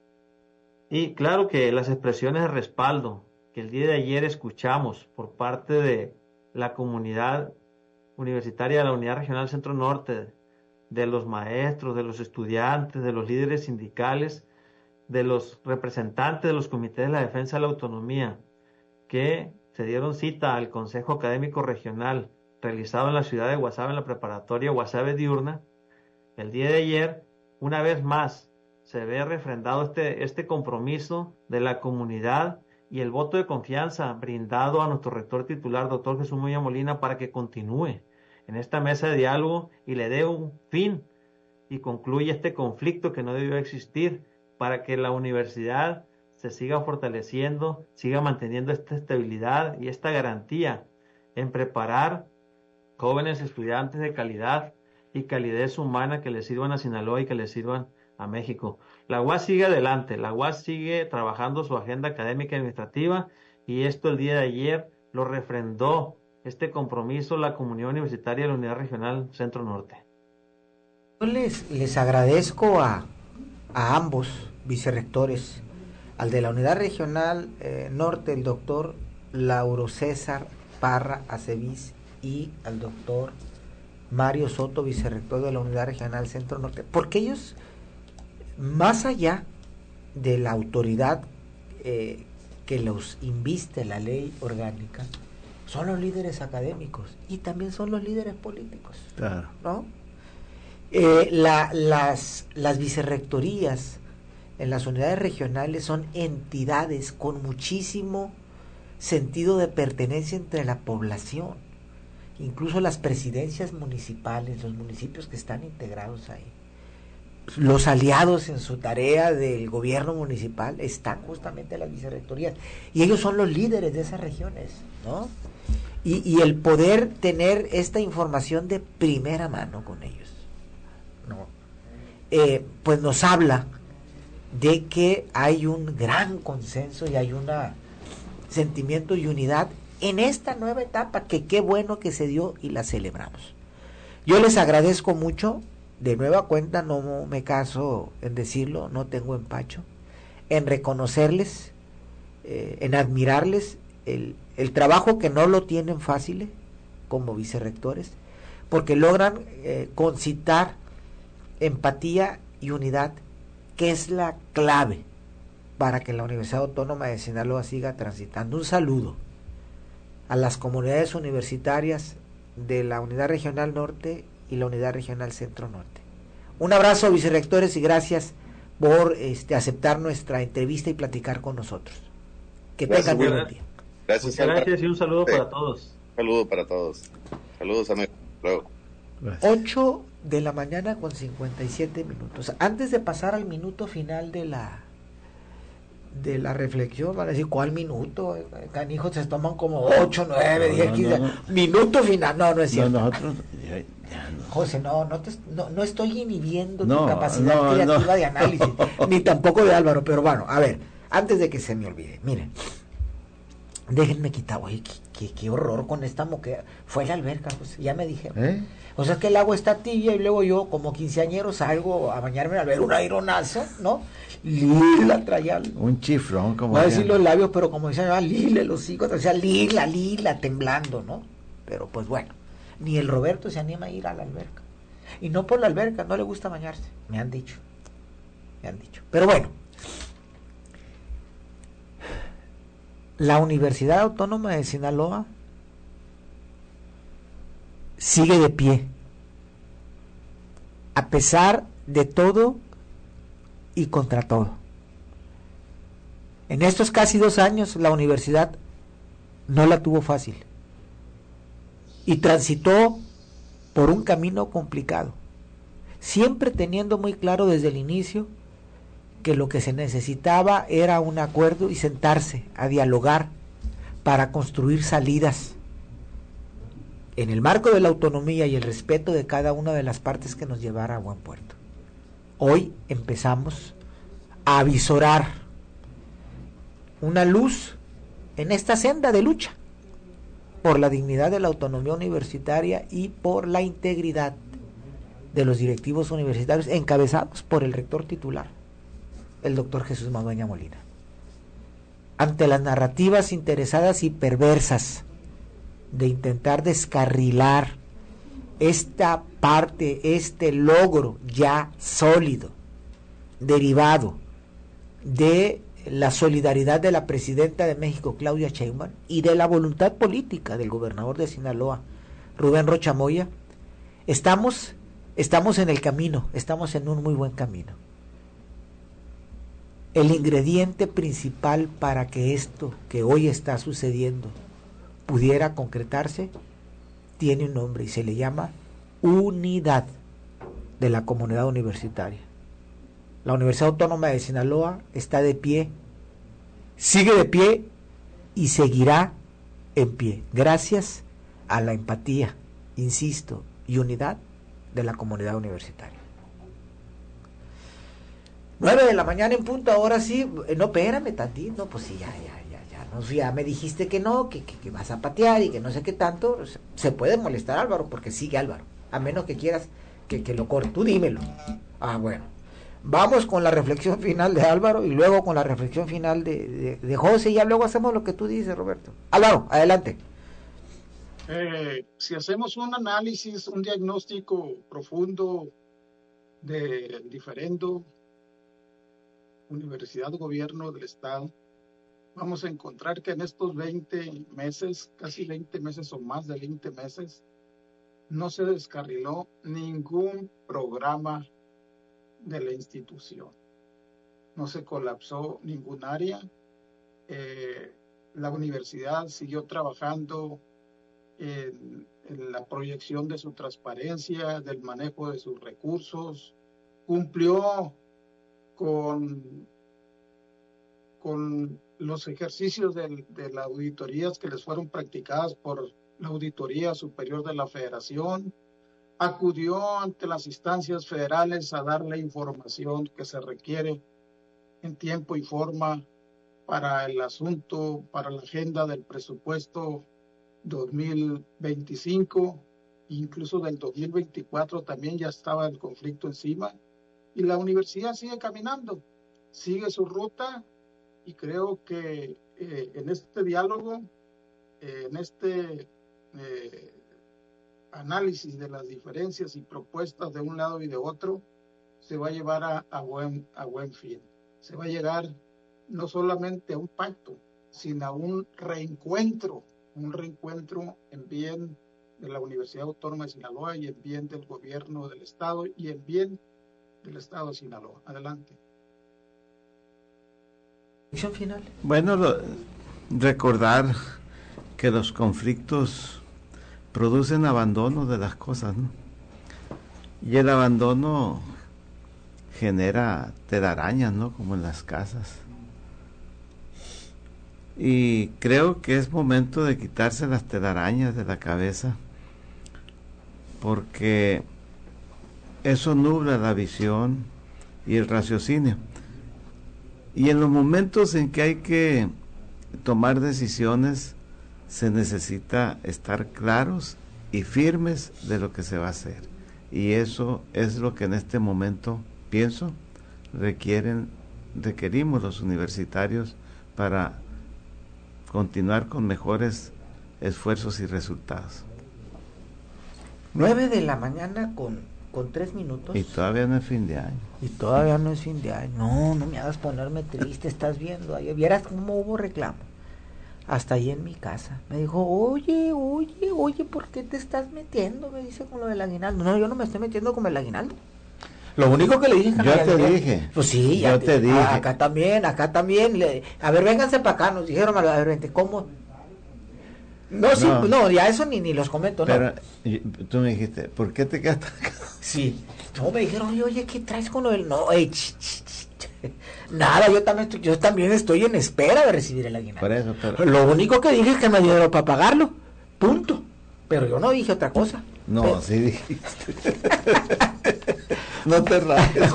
Y claro que las expresiones de respaldo que el día de ayer escuchamos por parte de la comunidad universitaria de la Unidad Regional Centro Norte, de los maestros, de los estudiantes, de los líderes sindicales, de los representantes de los comités de la defensa de la autonomía, que se dieron cita al Consejo Académico Regional realizado en la ciudad de Guasave, en la preparatoria Guasave Diurna, el día de ayer, una vez más, se ve refrendado este, este compromiso de la comunidad y el voto de confianza brindado a nuestro rector titular, doctor Jesús Muñoz Molina, para que continúe en esta mesa de diálogo y le dé un fin y concluya este conflicto que no debió existir, para que la universidad se siga fortaleciendo, siga manteniendo esta estabilidad y esta garantía en preparar jóvenes estudiantes de calidad y calidez humana que le sirvan a Sinaloa y que le sirvan a México. La U A S sigue adelante, la U A S sigue trabajando su agenda académica y administrativa, y esto el día de ayer lo refrendó este compromiso la comunidad universitaria de la Unidad Regional Centro Norte. Yo les, les agradezco a, a ambos vicerrectores, al de la Unidad Regional eh, Norte, el doctor Lauro César Parra Acevis, y al doctor Mario Soto, vicerrector de la Unidad Regional Centro Norte, porque ellos, más allá de la autoridad eh, que los inviste la ley orgánica, son los líderes académicos y también son los líderes políticos. Claro. ¿No? Eh, la, las, las vicerrectorías en las unidades regionales son entidades con muchísimo sentido de pertenencia entre la población. Incluso las presidencias municipales, los municipios que están integrados ahí, los aliados en su tarea del gobierno municipal están justamente en las vicerrectorías, y ellos son los líderes de esas regiones, ¿no? Y, y el poder tener esta información de primera mano con ellos, ¿no? Eh, pues nos habla de que hay un gran consenso y hay un sentimiento y unidad en esta nueva etapa, que qué bueno que se dio y la celebramos. Yo les agradezco mucho, de nueva cuenta, no me caso en decirlo, no tengo empacho, en reconocerles, eh, en admirarles el, el trabajo que no lo tienen fácil como vicerrectores, porque logran eh, concitar empatía y unidad, que es la clave para que la Universidad Autónoma de Sinaloa siga transitando. Un saludo a las comunidades universitarias de la Unidad Regional Norte y la Unidad Regional Centro Norte. Un abrazo, vicerrectores, y gracias por este, aceptar nuestra entrevista y platicar con nosotros. Que tengan un buen día. Gracias, gracias y un saludo sí. para todos. Un saludo para todos. Saludos, amigos. Luego. ocho de la mañana con cincuenta y siete minutos. Antes de pasar al minuto final de la de la reflexión, van a decir, ¿cuál minuto? Canijos, se toman como ocho, nueve, diez, quince. No, no. Minuto final. No, no es cierto. No, nosotros, ya, ya no. José, no, no, te, no, no estoy inhibiendo no, tu capacidad no, creativa no. de análisis, ni tampoco de Álvaro, pero bueno, a ver, antes de que se me olvide, miren, déjenme quitar, oye, qué, qué, qué horror con esta moquera. Fue la alberca, pues, ya me dijeron. ¿Eh? O sea que el agua está tibia y luego yo, como quinceañero, salgo a bañarme al ver un aironazo, ¿no? Lila traía. Un chifrón, como. Voy a decir los labios, pero como decían, ah, lila, los hijos, o sea, lila, lila, temblando, ¿no? Pero pues bueno, ni el Roberto se anima a ir a la alberca. Y no por la alberca, no le gusta bañarse, me han dicho. Me han dicho. Pero bueno. La Universidad Autónoma de Sinaloa sigue de pie, a pesar de todo y contra todo. En estos casi dos años la universidad no la tuvo fácil y transitó por un camino complicado, siempre teniendo muy claro desde el inicio que lo que se necesitaba era un acuerdo y sentarse a dialogar para construir salidas en el marco de la autonomía y el respeto de cada una de las partes que nos llevara a buen puerto. Hoy empezamos a avisorar una luz en esta senda de lucha por la dignidad de la autonomía universitaria y por la integridad de los directivos universitarios encabezados por el rector titular, el doctor Jesús Madueña Molina. Ante las narrativas interesadas y perversas de intentar descarrilar esta parte, este logro ya sólido, derivado de la solidaridad de la presidenta de México, Claudia Sheinbaum, y de la voluntad política del gobernador de Sinaloa, Rubén Rocha Moya, estamos, estamos en el camino, estamos en un muy buen camino. El ingrediente principal para que esto que hoy está sucediendo pudiera concretarse tiene un nombre y se le llama unidad de la comunidad universitaria. La Universidad Autónoma de Sinaloa está de pie, sigue de pie y seguirá en pie, gracias a la empatía, insisto, y unidad de la comunidad universitaria. Nueve de la mañana en punto, ahora sí, no, espérame tantito, no, pues sí, ya, ya, ya, ya, no, ya me dijiste que no, que, que, que vas a patear y que no sé qué tanto, se puede molestar Álvaro, porque sigue Álvaro, a menos que quieras que, que lo corte, tú dímelo. Ah, bueno, vamos con la reflexión final de Álvaro y luego con la reflexión final de, de, de José, y ya luego hacemos lo que tú dices, Roberto. Álvaro, adelante. Eh, si hacemos un análisis, un diagnóstico profundo del diferendo Universidad Gobierno del Estado, vamos a encontrar que en estos veinte meses, casi veinte meses o más de veinte meses, no se descarriló ningún programa de la institución. No se colapsó ningún área. Eh, la universidad siguió trabajando en, en la proyección de su transparencia, del manejo de sus recursos, cumplió con, con los ejercicios de, de las auditorías que les fueron practicadas por la Auditoría Superior de la Federación, acudió ante las instancias federales a dar la información que se requiere en tiempo y forma para el asunto, para la agenda del presupuesto dos mil veinticinco, incluso del dos mil veinticuatro también ya estaba el conflicto encima. Y la universidad sigue caminando, sigue su ruta, y creo que eh, en este diálogo, eh, en este eh, análisis de las diferencias y propuestas de un lado y de otro, se va a llevar a, a, buen, a buen fin. Se va a llegar no solamente a un pacto, sino a un reencuentro un reencuentro en bien de la Universidad Autónoma de Sinaloa y en bien del gobierno del estado y en bien del estado de Sinaloa. Adelante. Final. Bueno, lo, recordar que los conflictos producen abandono de las cosas, ¿no? Y el abandono genera telarañas, ¿no? Como en las casas. Y creo que es momento de quitarse las telarañas de la cabeza, porque eso nubla la visión y el raciocinio. Y en los momentos en que hay que tomar decisiones, se necesita estar claros y firmes de lo que se va a hacer. Y eso es lo que en este momento, pienso, requieren, requerimos los universitarios para continuar con mejores esfuerzos y resultados. Nueve de la mañana con, con tres minutos. Y todavía no es fin de año. Y todavía no es fin de año. No, no me hagas ponerme triste, estás viendo. Ahí vieras cómo hubo reclamo. Hasta ahí en mi casa. Me dijo, oye, oye, oye, ¿por qué te estás metiendo? Me dice con lo del aguinaldo. No, yo no me estoy metiendo con el aguinaldo. Lo único que le dije... Que yo te dije. dije. Pues sí, ya yo te, te dije. Acá también, acá también. Le, a ver, vénganse para acá. Nos dijeron, a ver, vente, ¿cómo? No, no, sí, no, ya eso ni, ni los comento, pero, ¿no? Pero tú me dijiste, ¿por qué te quedaste acá? Sí. No, me dijeron, oye, oye, ¿qué traes con lo del...? No, ey, ch, ch, ch. Nada, yo también, estoy, yo también estoy en espera de recibir el aguinaldo. Por eso, pero... Lo único que dije es que me dieron para pagarlo, punto. Pero yo no dije otra cosa. No, pero... sí dijiste. No te rayes.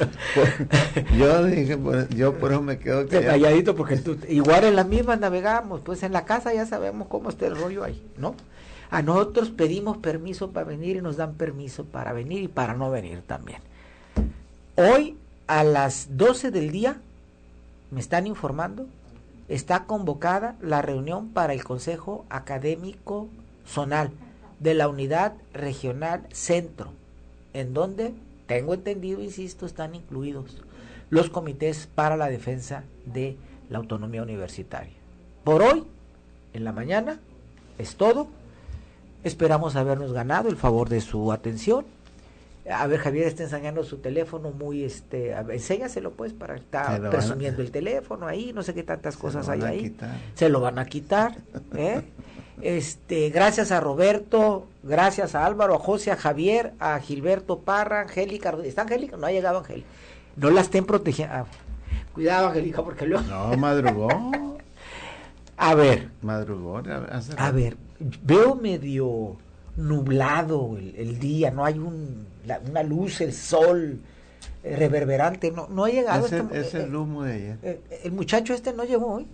Yo dije, yo por eso me quedo callado. Calladito, porque tú, igual en las mismas navegamos, pues en la casa ya sabemos cómo está el rollo ahí, ¿no? A nosotros pedimos permiso para venir y nos dan permiso para venir y para no venir también. Hoy a las doce del día, me están informando, está convocada la reunión para el Consejo Académico Zonal de la Unidad Regional Centro, en donde, tengo entendido, insisto, están incluidos los comités para la defensa de la autonomía universitaria. Por hoy, en la mañana, es todo. Esperamos habernos ganado el favor de su atención. A ver, Javier está enseñando su teléfono muy, este, a ver, enséñaselo pues para estar presumiendo a... el teléfono ahí, no sé qué tantas se cosas hay ahí. Quitar. Se lo van a quitar, ¿eh? Este, gracias a Roberto, gracias a Álvaro, a José, a Javier, a Gilberto Parra, Angélica, ¿está Angélica? No ha llegado Angélica. No la estén protegiendo. Ah, cuidado, Angélica, porque luego... No, madrugó. A ver. Madrugó. Hace a ver, veo medio nublado el, el día, no hay un, la, una luz, el sol eh, reverberante, no, no ha llegado. Es el, este, es el humo de ayer. Eh, el muchacho este no llegó hoy.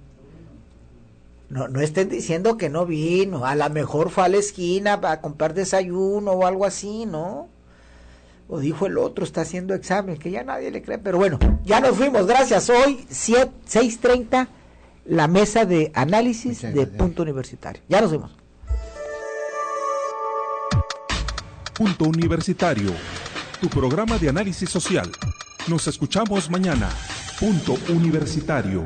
No, no estén diciendo que no vino, a lo mejor fue a la esquina para comprar desayuno o algo así, ¿no? O dijo el otro, está haciendo examen, que ya nadie le cree, pero bueno, ya nos fuimos, gracias. Hoy, seis treinta, la mesa de análisis de Punto Universitario. Ya nos vemos. Punto Universitario, tu programa de análisis social. Nos escuchamos mañana. Punto Universitario.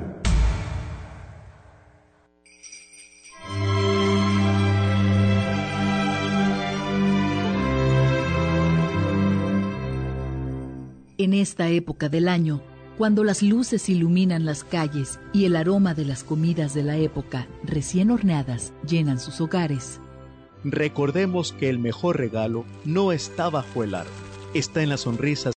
En esta época del año, cuando las luces iluminan las calles y el aroma de las comidas de la época recién horneadas llenan sus hogares, recordemos que el mejor regalo no está bajo el árbol, está en las sonrisas